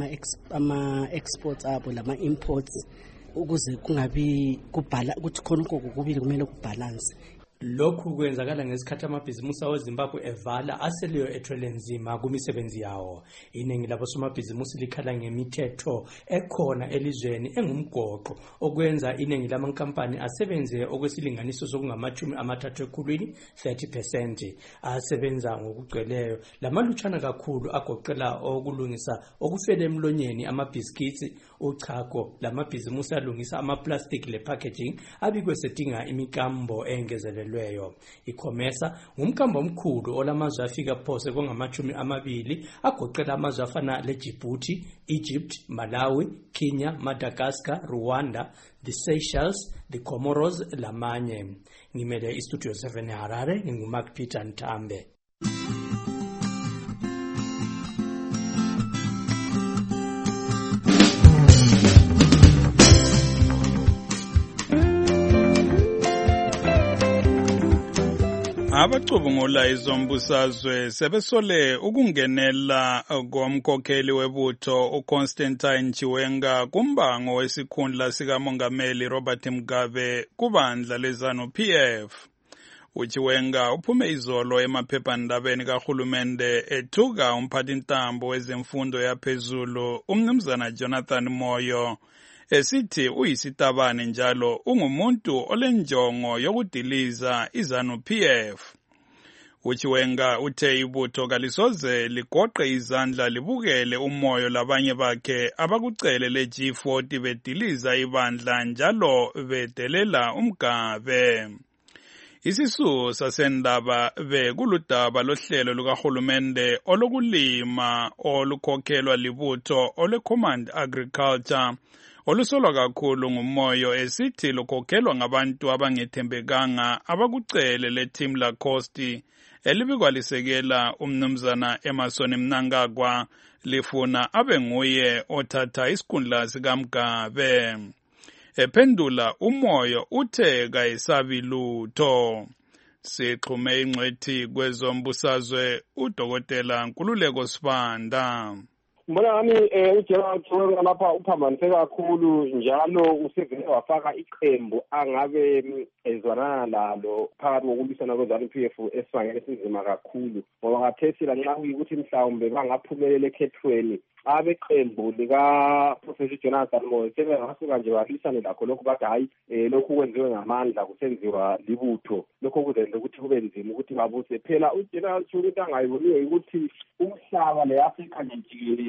ama-exports abo lama-imports ukuze kungabi kubhala ukuthi khona ukho kubili kumele kubhalanse. Lokhu kwenzakala ngesikhathi amabhizimusi aweZimbabwe evala aseleyo ethwele nzima kumisebenzi yawo. Iningi labosomabhizimusi likhala ngemithetho ekhona elizweni engumgoqo okwenza iningi lamankampani asebenze okwesilinganiso sokungamachumi amathathu ekhulwini thirty percent asebenza ngokugcweleyo. Lamalutshana kakhulu agoqela okulungisa okufele emlonyeni amabhiskitsi uchago lamabhizimusi alungisa amaplastic le-packaging abikwe sedinga imikambo engezelelwe. ICOMESA ngumkambo omkhulu olamazwe afika phose kongamachumi amabili agoqela amazwe afana leDjibouti, Egypt, Malawi, Kenya, Madagascar, Rwanda, the Seychelles, the Comoros lamanye. Ngimele iStudio seven Harare nginguMark Peter Ntambe. Abacubungula izombusazwe sebesole ukungenela komkhokheli webutho uConstantine Chiwenga kumbango wesikhundla sikamongameli Robert Mugabe kubandla leZanu-P F. uChiwenga uphume izolo emaphephandabeni kahulumende ethuka umphathintambo wezemfundo yaphezulu umnumzana Jonathan Moyo esithi uyisitabane njalo ungumuntu olenjongo yokudiliza iZanu-P F. uChiwenga uthe ibutho kalisoze ligoqe izandla libukele umoyo labanye bakhe abakucele le-G forty bediliza ibandla njalo bedelela uMgabe. Isisu sasendaba bekuludaba lohlelo lukahulumende olokulima olukhokhelwa libutho oleCommand Agriculture olusolwa kakhulu ngumoyo esithi lukhokhelwa ngabantu abangethembekanga abakucele le-Team Lacoste elibikwalisekela umnumzana Emerson Mnangagwa lifuna abe nguye othatha isikhundla sikaMgabe. Ephendula umoyo uthe kayisabi lutho. Sixhume ingcwethi kwezombusazwe uDokotela Nkululeko Sibanda. Mbona nami uJeneral Chiwenga lapha uphambanise kakhulu njalo usevele wafaka iqembu angabe ezwanana lalo phakathi kokulwisana kweZanu-P F esifangene sinzima kakhulu ngoba ngathesila nxa kuyikuthi mhlawumbe bangaphumelela ekhethweni abeqembu lika-Professor Jonathan Moyo sebengasuka nje balwisane lakho lokhu bathi hayi lokhu kwenziwe ngamandla kusenziwa libutho lokho kuzenza ukuthi kube nzima ukuthi babuse phela uGeneral Chiwenga angayiboniwe ukuthi umhlaba le-Afrika nje jikelele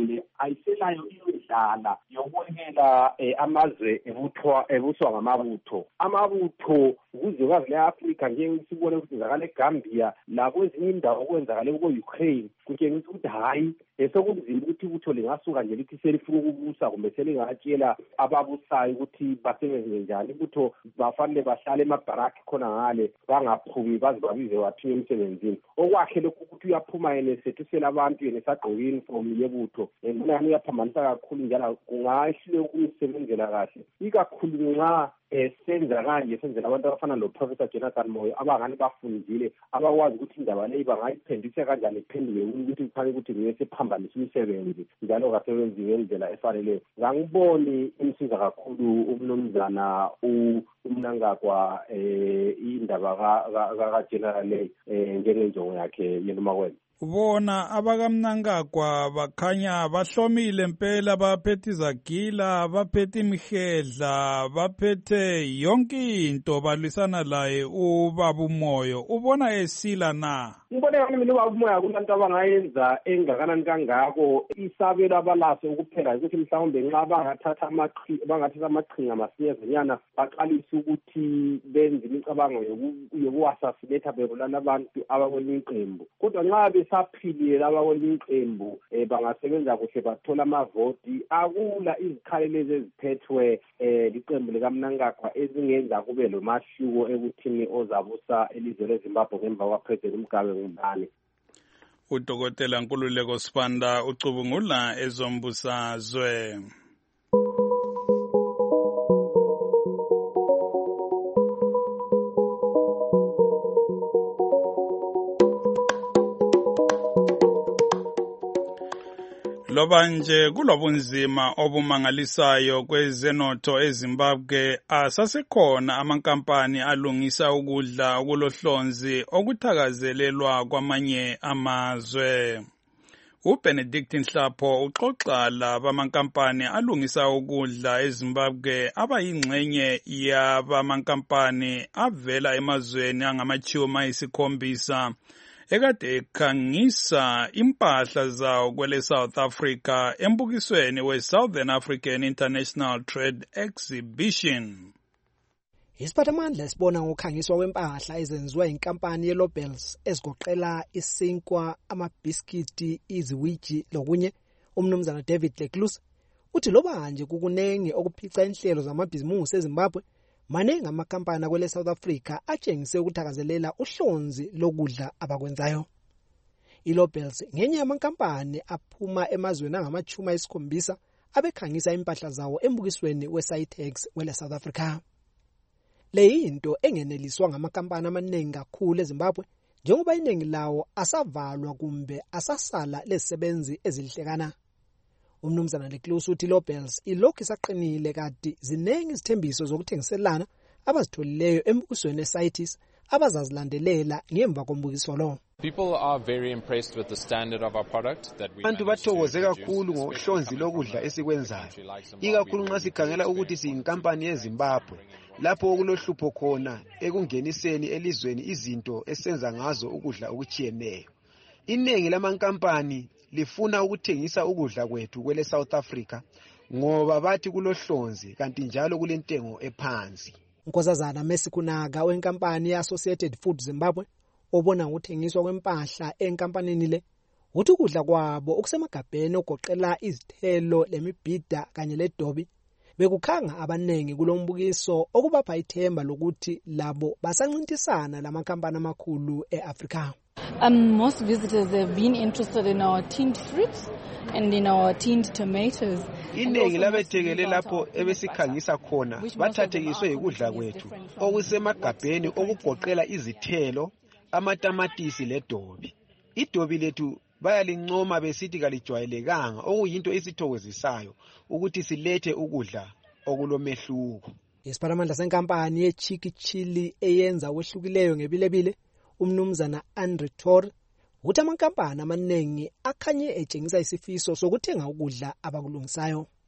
jikele ayiselayo indlala yokubonela amazwe ebuthwa ebuswa ngamabutho. Amabutho kuzwekazi le-Afrika njengesibone ukuthi kwenzakala eGambia lakwezinye indawo okwenzakale ko-Ukraine kutshengisa ukuthi hayi esokunzima ukuthi ibutho lingasuka nje lithi selifuna ukubusa kumbe selingatshela ababusayo ukuthi basebenze njani. Ibutho bafanele bahlale emabharaki khona ngale bangaphumi baze babize wathiwe emsebenzini. Okwakhe lokhu ukuthi uyaphuma yena esethu abantu yena esagqoke uniform yebutho ngibona yani uyaphambanisa kakhulu njalo kungahle ukumsebenzela kahle ikakhulu nxa esenza kanje senzela abantu abafana lo Professor Jonathan Moyo abangani bafundile abakwazi ukuthi indaba leyi bangayiphendisa kanjani iphenduke ukuthi kufanele ukuthi ngiyese phambanisa imisebenzi njalo kasebenzi ngendlela efanele. Ngangiboni imsiza kakhulu umnumzana uMnangagwa eh indaba ka General eh njengenjongo yakhe yenoma kwena. Bona abakamnangagwa bakhanya bahlomile impela baphethe izagila baphethe imihedla baphethe yonke into balwisana laye ubaba uMoyo. Ubona esila na? Ngibona yami mina ubaba uMoyo kunanto abangayenza engakanani kangako isabelo abalaso ukuphela ukuthi mhlawumbe nxa bangathatha amaqhi bangathatha amaqhinga masinyazanyana baqalisa ukuthi benze imicabango yokuassassinate bebulala abantu abakwelinye iqembu. Kodwa nxa saphilile laba kwelinye iqembu eh bangasebenza kuhle bathola amavoti akula izikhalelo eziphethwe eh liqembu likaMnangagwa ezingenza kube lo mahluko ekuthini ozabusa elizwe leZimbabwe ngemva kwa President Mugabe ngubani. Udokotela Nkululeko Sibanda ucubungula ezombusazwe. Loba nje kulobunzima obumangalisayo kwezenotho eZimbabwe asasekhona amankampani alungisa ukudla okulohlonzi okuthakazelelwa kwamanye amazwe. uBenedict Nhlapho uxoxa laba amankampani alungisa ukudla eZimbabwe abayingxenye yabamankampani avela emazweni angamachuma isikhombisa ekade ekhangisa impahla zawo kwele South Africa embukisweni we-Southern African International Trade Exhibition. Isiphathamandla sibona ngokhangiswa kwempahla ezenziwa inkampani yeLobels ezigoqela isinkwa, amabhiskiti, iziwiji lokunye. Umnumzana David Lecluse uthi loba nje kukunenge okuphica inhlelo zamabhizimusi eZimbabwe, maningi amakampani kwele South Africa atshengise ukuthakazelela uhlonzi lokudla abakwenzayo. iLobels ngenye yamankampani aphuma emazweni angamachuma esikhombisa abekhangisa impahla zawo embukisweni weSitex kwele South Africa. Le into engeneliswa ngamakampani amaningi kakhulu eZimbabwe njengoba iningi lawo asavalwa kumbe asasala lezisebenzi ezilihlekana. Umnumzana Lecluse uthi iLobels ilokhu isaqinile kanti zinengi izithembiso zokuthengiselana abazitholileyo embukisweni eSitex abazazilandelela ngemva kombukiso lo. People are very impressed with the standard of our product that we Bantu bathokoze kakhulu ngohlonzi lokudla esikwenzayo. Ikakhulu nxa sikhangela ukuthi siyinkampani yeZimbabwe lapho okulohlupho khona ekungeniseni elizweni izinto esenza ngazo ukudla okuchiyeneyo. Inengi lamankampani lifuna ukuthengisa ukudla kwethu kwele South Africa ngoba bathi kulohlonzi kanti njalo kulentengo ephansi. Nkosazana Mesikunaka wenkampani yeAssociated Food Zimbabwe obona ukuthengiswa kwempahla enkampanini le uthi ukudla kwabo okusemagabheni ogoqela izithelo lemibhida kanye ledobi bekukhanga abanengi kulombukiso okubapha ithemba lokuthi labo basancintisana lamakhampani amakhulu eAfrika. Um, most visitors have been interested in our tinned fruits and in our tinned tomatoes. Inengi labethekele lapho ebesikhangisa khona bathathekiswe ukudla kwethu okusemagabheni okugoqela izithelo, amatamatisi ledobi. Idobi lethu bayalincoma besithi kalijwayelekanga okuyinto esithokozisayo ukuthi silethe ukudla okulomehluko. Isipharamandla senkampani yeChiki Chili eyenza okwehlukileyo ngebilebile umnumzana Andre Tor uthi amankampani amanengi akhanye etshengisa isifiso sokuthenga ukudla abakulungisayo.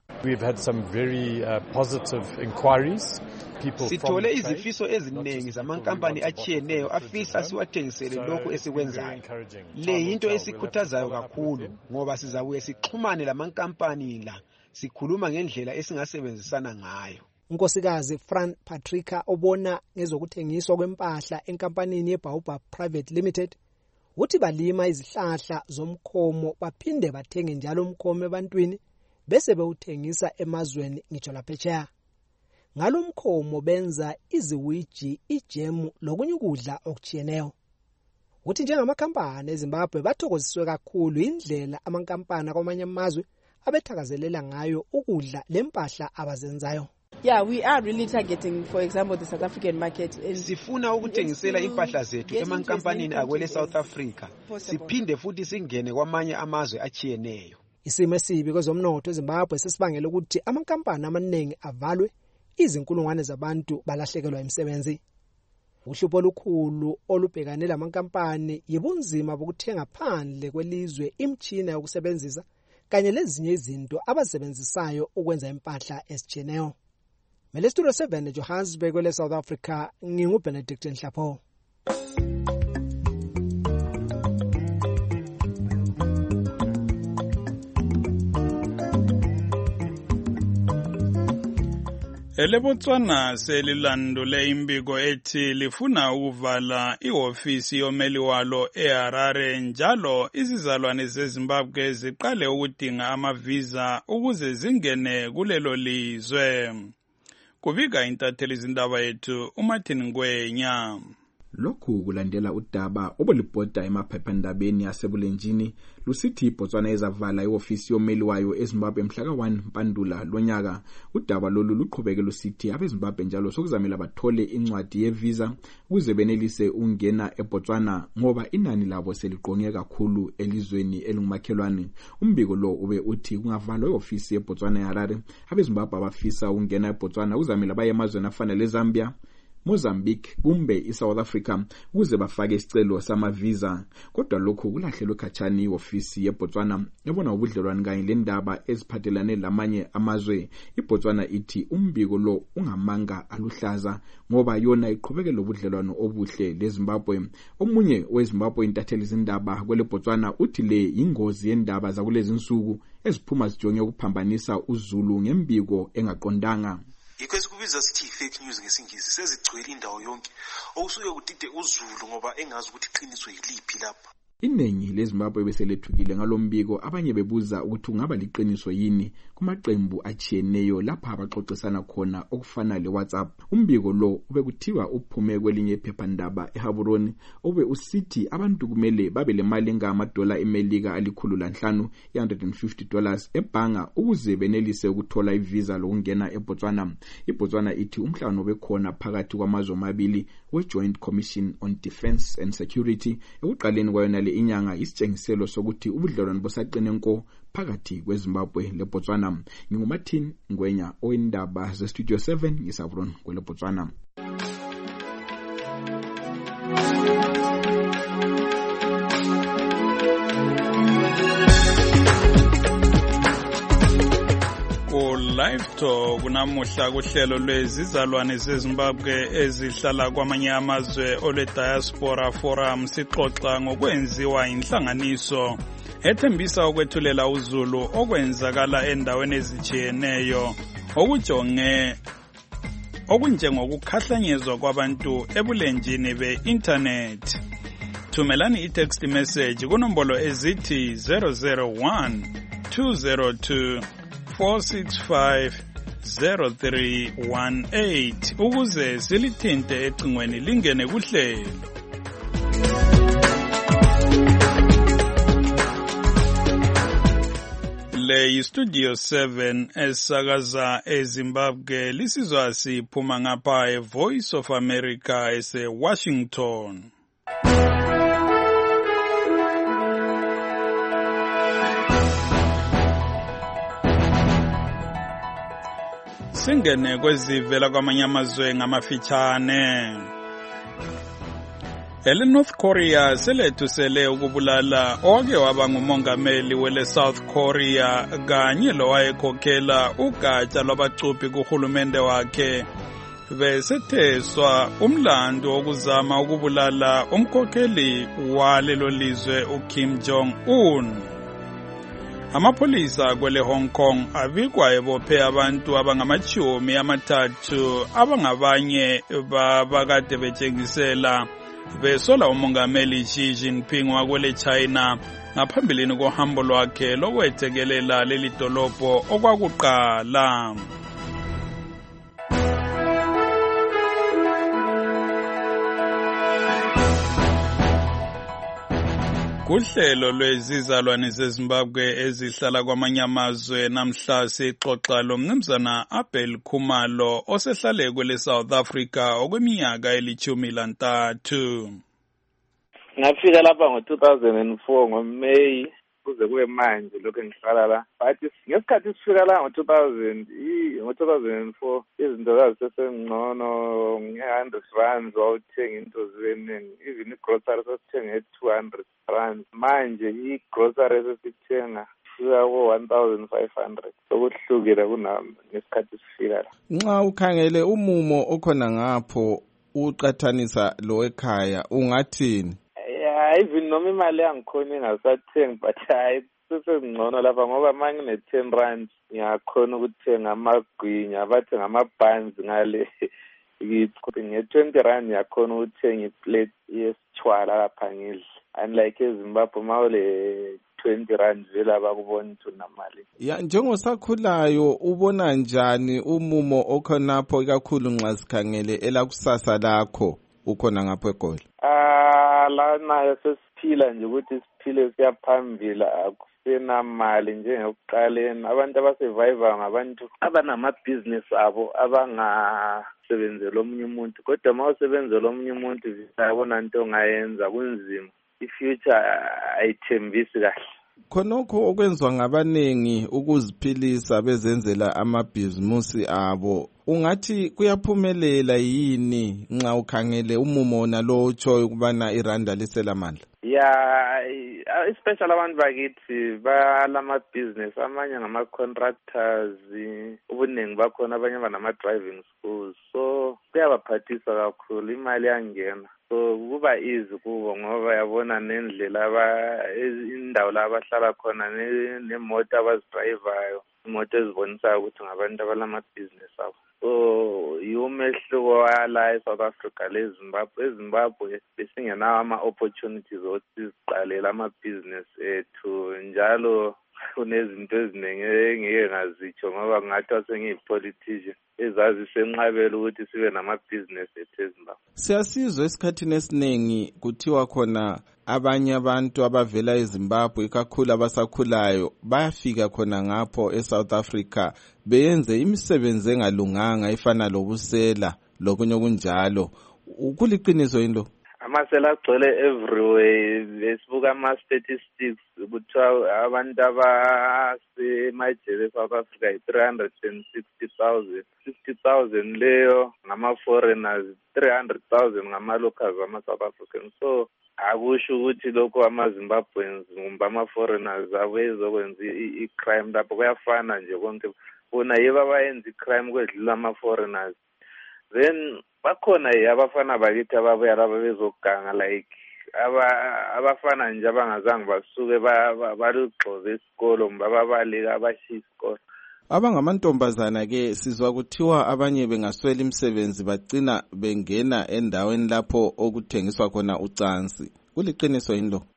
We've had some very uh, positive inquiries. Sithole izifiso eziningi zamankampani achiyeneyo afisa siwathengisele lokho esikwenzayo. Le yinto esikhuthazayo kakhulu ngoba sizabuye sixhumane lamankampani la sikhuluma ngendlela esingasebenzisana ngayo. Unkosikazi Fran Patrica obona ngezokuthengiswa kwempahla enkampanini yeBaobab Private Limited uthi balima izihlahla zomkhomo baphinde bathenge njalo umkhomo ebantwini bese bewuthengisa emazweni ngitsho laphetsheya. Ngalomkhomo benza iziwiji, ijemu lokunye ukudla okuchiyeneyo. Uthi njengamakhampani eZimbabwe bathokoziswe kakhulu indlela amankampani akwamanye amazwe abethakazelela ngayo ukudla lempahla abazenzayo. Yeah, we are really targeting, for example, the South African market. Sifuna ukuthengisela impahla zethu emankampanini akwele South Africa. Siphinde futhi singene kwamanye amazwe achiyeneyo. Isimo esibi kwezomnotho eZimbabwe sesibangela ukuthi amankampani amaningi avalwe, izinkulungwane zabantu balahlekelwa imisebenzi. Uhlupho olukhulu olubhekane lamankampani yibunzima bokuthenga phandle kwelizwe imtshina yokusebenzisa kanye lezinye izinto abasebenzisayo ukwenza impahla esichiyeneyo. Mele Studio seven Johannesburg kwele South Africa, ngingu Benedict Nhlapho. EleBotswana selilandule imbiko ethi lifuna ukuvala ihofisi yomeli walo eHarare njalo izizalwane zeZimbabwe ziqale ukudinga amavisa ukuze zingene kulelo lizwe. Kubika intatheli izindaba yethu uMartin Ngwenya. Lokhu kulandela udaba obulibhoda emaphephandabeni yasebulenjini lusithi iBotswana ezavala iofisi yomeli wayo eZimbabwe mhla ka one Mpandula lonyaka. Udaba lolu luqhubeke lusithi abeZimbabwe njalo sokuzamela bathole incwadi yevisa ukuze benelise ungena eBotswana ngoba inani labo seliqonge kakhulu elizweni elingumakhelwane. Umbiko lo ube uthi kungavalwa iofisi eBotswana eHarare, abeZimbabwe abafisa ungena eBotswana uzamela baye emazweni afana leZambia, Mozambique kumbe iSouth Africa ukuze bafake isicelo samavisa. Kodwa lokhu kulahlelwe khatshani iofisi yeBotswana ebona ubudlelwano kanye lendaba eziphathelane lamanye amazwe. iBotswana ithi umbiko lo ungamanga aluhlaza ngoba yona iqhubeke lobudlelwano obuhle leZimbabwe. Omunye weZimbabwe intatheli izindaba kwele Botswana uthi le ingozi yendaba zakulezi insuku eziphuma zijonge ukuphambanisa uZulu ngembiko engaqondanga. Yikho esikubiza sithi fake news ngesingisi sezigcwele indawo yonke okusuke kudide uZulu ngoba engazi ukuthi iqiniso yiliphi lapha. Iningi leZimbabwe beselethukile ngalombiko, abanye bebuza ukuthi ungaba liqiniso yini kumaqembu achiyeneyo lapha abaxoxisana khona okufana leWhatsApp. Umbiko lo ube kuthiwa uphume kwelinye iphephandaba eHaburoni ube usithi abantu kumele babe lemali engamadola eMelika alikhulu lanhlanu one hundred fifty dollars ebhanga ukuze benelise ukuthola ivisa lokungena eBotswana. iBotswana ithi umhlangano bekhona phakathi kwamazwe amabili we-Joint Commission on Defence and Security ekuqaleni kwayona le inyanga isitshengiselo sokuthi ubudlelwano bosaqine nko phakathi kweZimbabwe leBotswana. NginguMartin Ngwenya oyindaba ze Studio seven ngisabron kwele Botswana. Live Talk kunamuhla kuhlelo lwezizalwane zeZimbabwe ezihlala kwamanye amazwe ole Diaspora Forum sixoxa ngokwenziwa inhlanganiso ethembisa ukwethulela uZulu okwenzakala endaweni ezijiyeneyo okujonge okunjengokukhahlanyezwa kwabantu ebulenjini be-internet. Thumelani i-text message kunombolo ezithi zero zero one two zero two four six five zero three one eight ukuze silithinte ecingweni lingene kuhlelo. Le Studio seven esakaza eZimbabwe lisizwa siphuma ngapha eVoice of America ese Washington. Singene kwezivela kwamanye amazwe ngamafitshane. ele North Korea selethusele ukubulala owake waba ngumongameli wele South Korea kanye lowayekhokhela ugatsha lwabacuphi kuhulumende wakhe. Besetheswa umlando wokuzama ukubulala umkhokheli walelo lizwe uKim Jong Un. Amapolisa kwele Hong Kong abikwa ebophe abantu abangamachumi amathathu abangabanye babakade betshengisela besola umongameli Xi Jinping wakwele China ngaphambilini kohambo lwakhe lokwethekelela leli dolobho okwakuqala. Kuhlelo lwezizalwane zeZimbabwe ezihlala kwamanye amazwe namhla sixoxa lomnumzana Abel Khumalo osehlale kwele South Africa okweminyaka elithumi lantathu. Ngafika lapha ngo two thousand four ngoMay kuze kube manje lokho ngihlala la. But ngesikhathi sifika la ngo two thousand ngo two thousand four izinto zazisengcono nge-one hundred rand wawuthenga into zibeningi, even igrocery sasithenga two hundred rand. Manje igrocery sesithenga fika ku one thousand five hundred. Sokuhlukile kunami ngesikhathi sifika la. Nxa ukhangele umumo okhona ngapho uqathanisa lo ekhaya ungathini? Yeah, even noma imali yangikhona ingasathengi, but hayi sesengcono lapha ngoba manje ne ten rand ngiyakhona ukuthenga amagwinya bathe ngama-buns ngale nge twenty rand ngiyakhona ukuthenga iplate yesitshwala lapha ngidla. Unlike eZimbabwe mawule twenty rand vele abakubona ukuthi unamali. Ya njengosakhulayo ubona njani umumo okhonapho ikakhulu nxa sikhangele elakusasa lakho ukhona ngapho eGoli? Ah la nayo sesiphila nje ukuthi siphile siyaphambili akusenamali njengokuqaleni. Abantu abasurvive ngabantu abanamabhizinisi abo abangasebenzela omunye umuntu, kodwa uma usebenzela omunye umuntu uyabona into ongayenza kunzima. I-future ayithembisi kahle. Khonokho okwenziwa ngabanengi ukuziphilisa bezenzela amabhizimusi abo, ungathi kuyaphumelela yini nxa ukhangele umumo nalo otshoyo ukubana iranda liselamandla? Yeah, especially abantu bakithi balamabhizinisi, amanye ngama-contractors, ubuningi bakhona abanye banama-driving schools, so kuyabaphathisa kakhulu, imali yangena. So kuba easy kubo ngoba yabona nendlela indawo la abahlala khona nemoto abazidrayivayo, imoto ezibonisayo ukuthi ngabantu abalamabhizinisi abo. So yumehluko wala eSouth Africa leZimbabwe. eZimbabwe besingenawo ama-opportunities ukuthi siziqalele amabhizinisi ethu, njalo kunezinto eziningi engeke ngazitsho ngoba ngathiwa sengiyi-politician ezazi senqabela ukuthi sibe namabhizinisi ethu eZimbabwe. Siyasizwa esikhathini esiningi kuthiwa khona abanye abantu abavela eZimbabwe ikakhulu abasakhulayo bayafika khona ngapho eSouth Africa beyenze imisebenzi engalunganga efana lobusela lokunye okunjalo. Kuliqiniso yini lo? Amasela agcwele everywhere. Besibuka ama-statistics kuthiwa abantu abasemajele eSouth Africa yi-three hundred sixty thousand. fifty thousand leyo ngama-foreigners, three hundred thousand ngama-locals ama-South Africans. So akusho ukuthi lokho ama-Zimbabweans kumbe ama-foreigners abezokwenza i-crime lapho kuyafana nje konke. Bona yibo abayenza i-crime kwedlula ama-foreigners. Then bakhona abafana bakithi ababuya laba bezoganga like abafana nje abangazange basuke balugxoze esikolo mba babaleka abashiya isikolo. Abangamantombazana ke sizwa kuthiwa abanye bengaswela imisebenzi bagcina bengena endaweni lapho okuthengiswa khona ucansi. Kuliqiniso yini lo?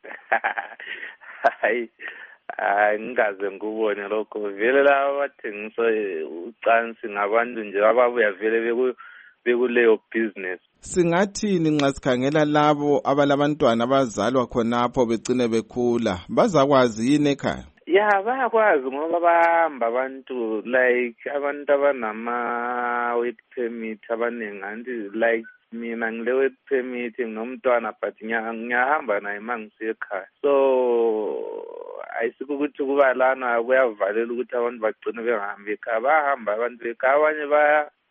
Hayi, ngikaze ngubone lokho. Vele laba abathengisa ucansi ngabantu nje ababuya vele beku bekuleyo business. Singathini nxa sikhangela labo abalabantwana abazalwa khonapho begcine bekhula, bazakwazi yini ekhaya? Yeah, bayakwazi ngoba bahamba abantu like abantu abanama work permit abaningi, anti like mina ngile work permit nginomntwana but ngiyahamba naye mangisiya ekhaya. So ayisiko ukuthi kuba lana kuyavalela ukuthi abantu bagcine bengahambi ekhaya, bahamba abantu ekhaya, abanye baya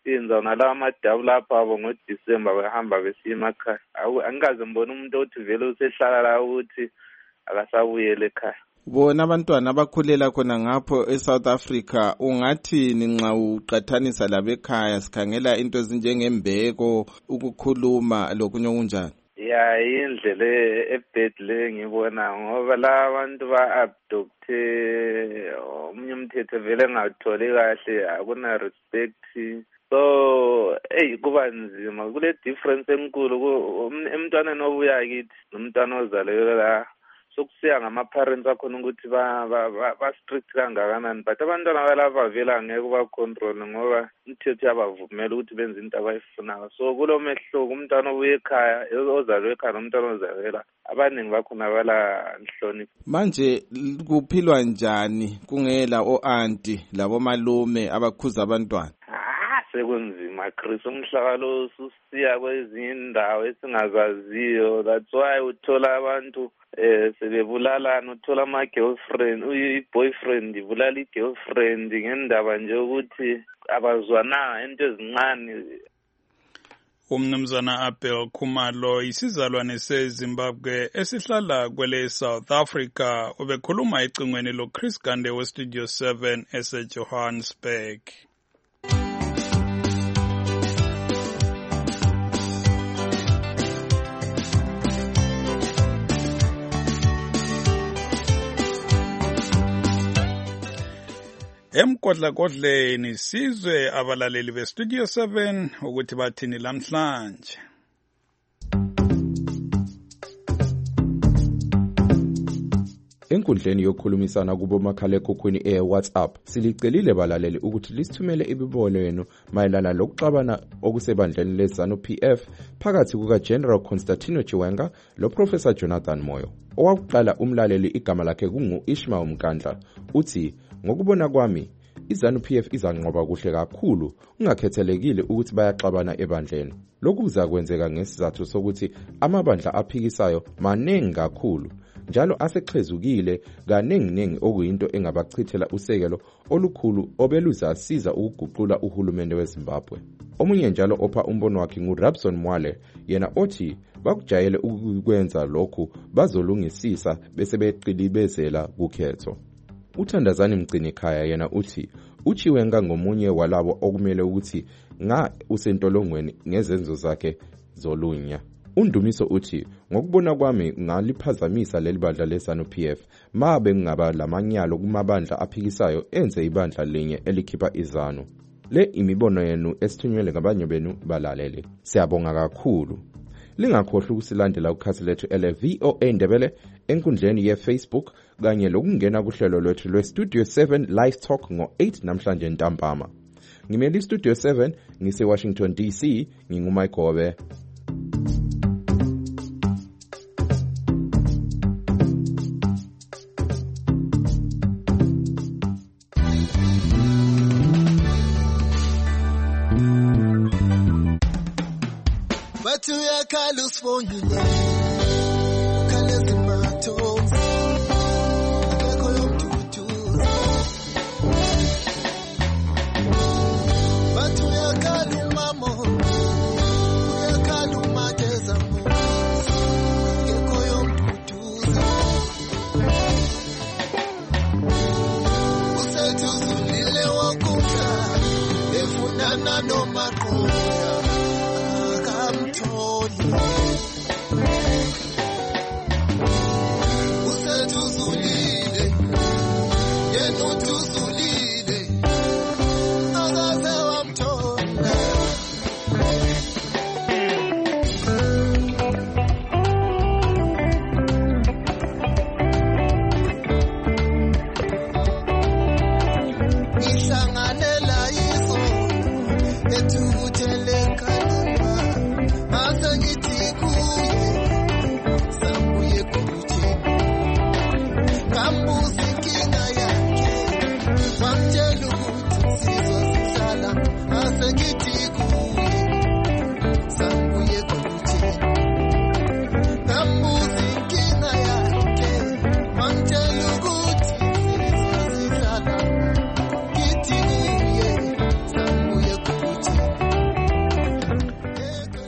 inza nalawa amadabu lapha abo ngoDisemba behamba besiya emakhaya. Angikaze mbona umuntu othi vele usehlala la ukuthi akasabuyele ekhaya. Bona abantwana abakhulela khona ngapho eSouth Africa ungathini nxa uqathanisa labekhaya sikhangela into ezinjengembeko ukukhuluma lokunye okunjani? Ya indlela ebedle ngibona ngoba la abantu ba-abducte omunye umthetho vele engatholi kahle akuna respect. So hey kuba nzima kule difference enkulu emntwaneni obuya kithi nomntwana ozalelwe la sokusiya ngama-parents akhona ukuthi ba-strict kangakanani but abantwana balapha vele angeke uba-control ngoba umthetho yabavumela ukuthi benze into abayifunayo. So kulo mehluko umntwana obuye ekhaya ozalwe ekhaya nomntwana ozalela abaningi bakhona bala nhlonipho. Manje kuphilwa njani kungela o-anti labomalume abakhuza abantwana? Sekunzima Chris, umhlaba lo usiya kwezinye indawo esingazaziyo. That's why uthola abantu eh sebebulalana, uthola ama girlfriend uyi-boyfriend ibulala i-girlfriend ngendaba nje ukuthi abazwana into ezincane. Umnumzana Abel Khumalo isizalwane seZimbabwe esihlala kwele South Africa ubekhuluma ecingweni lo Chris Gande we Studio seven eseJohannesburg. Emkodlakodleni sizwe abalaleli beStudio seven ukuthi bathini lamhlanje. Enkundleni yokukhulumisana kubo makhalekhukhwini e-WhatsApp silicelile balaleli ukuthi lisithumele imibono yenu mayelana lokuxabana okusebandleni leZanu-P F phakathi kukaGeneral Constantino Chiwenga loProfessor Jonathan Moyo. Owakuqala umlaleli igama lakhe kungu-Ishmael Mkandla uthi ngokubona kwami iZanu-P F izanqoba kuhle kakhulu ungakhethelekile ukuthi bayaxabana ebandleni. Lokhu kuzakwenzeka ngesizathu sokuthi amabandla aphikisayo manengi kakhulu njalo asexhezukile kanenginengi okuyinto engabachithela usekelo olukhulu obeluzasiza ukuguqula uhulumende weZimbabwe. Omunye njalo opha umbono wakhe nguRabson Mwale yena othi bakujayele ukukwenza lokhu bazolungisisa bese beqilibezela kukhetho. Uthandazani Mgcinikhaya yena uthi uChiwenga ngomunye walabo okumele ukuthi nga usentolongweni ngezenzo zakhe zolunya. Undumiso uthi ngokubona kwami ngaliphazamisa leli bandla leZanu-P F mabe ngaba lamanyalo kumabandla aphikisayo enze ibandla linye elikhipha izanu. Le imibono yenu esithunyelwe ngabanye benu balalele. Siyabonga kakhulu. Lingakhohlwa ukusilandela ukhasi lethu ele V O A Ndebele enkundleni ye-Facebook kanye lokungena kuhlelo lwethu lwe-Studio seven Live Talk ngo eight namhlanje ntambama. Ngimeli Studio seven ngise Washington D C nginguMayigobe. But you are callous for you now. Callous the matters. I go up to you. But you are callous mama. You are callous matters. I go up to you. Usa tu zulile wakuta. Efunana no makuta. I'm told you.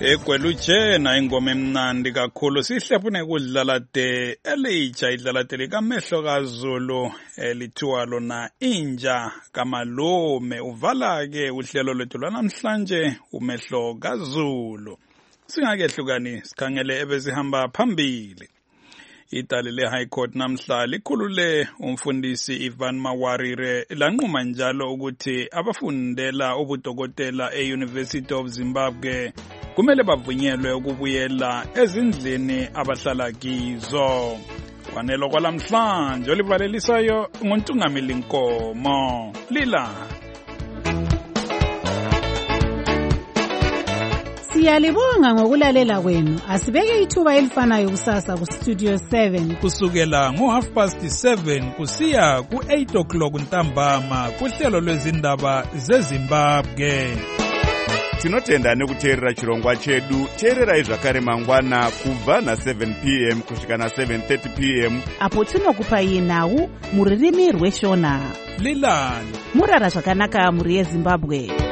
egwelutshena ingoma emnandi kakhulu sihlephune kudlala de elitsha idlala de likamehlo kaZulu elithiwa lona inja kamalume uvala ke uhlelo lwethu lwanamhlanje umehlo kaZulu. Singakehlukani sikhangele ebesihamba phambili. Idale le High Court namhla likhulule umfundisi Ivan Mawarire lanquma njalo ukuthi abafundela ubudokotela e-University of Zimbabwe kumele bavunyelwe ukubuyela ezindlini abahlala kizo. Kwanelo kwalamhlanje olivalelisayo nguntungamili Nkomo Lila. Siyalibonga ngokulalela kwenu. Asibeke ithuba elifanayo kusasa ku Studio seven kusukela ngo half past seven kusiya ku eight o'clock ntambama kuhlelo lwezindaba zeZimbabwe. Tinotenda nekuteerera chirongwa chedu. Teererai zvakare mangwana kubva na seven p m kusvika na seven thirty p m apo tinokupai nhau muririmi rweshona. Lilani murara zvakanaka muri yeZimbabwe.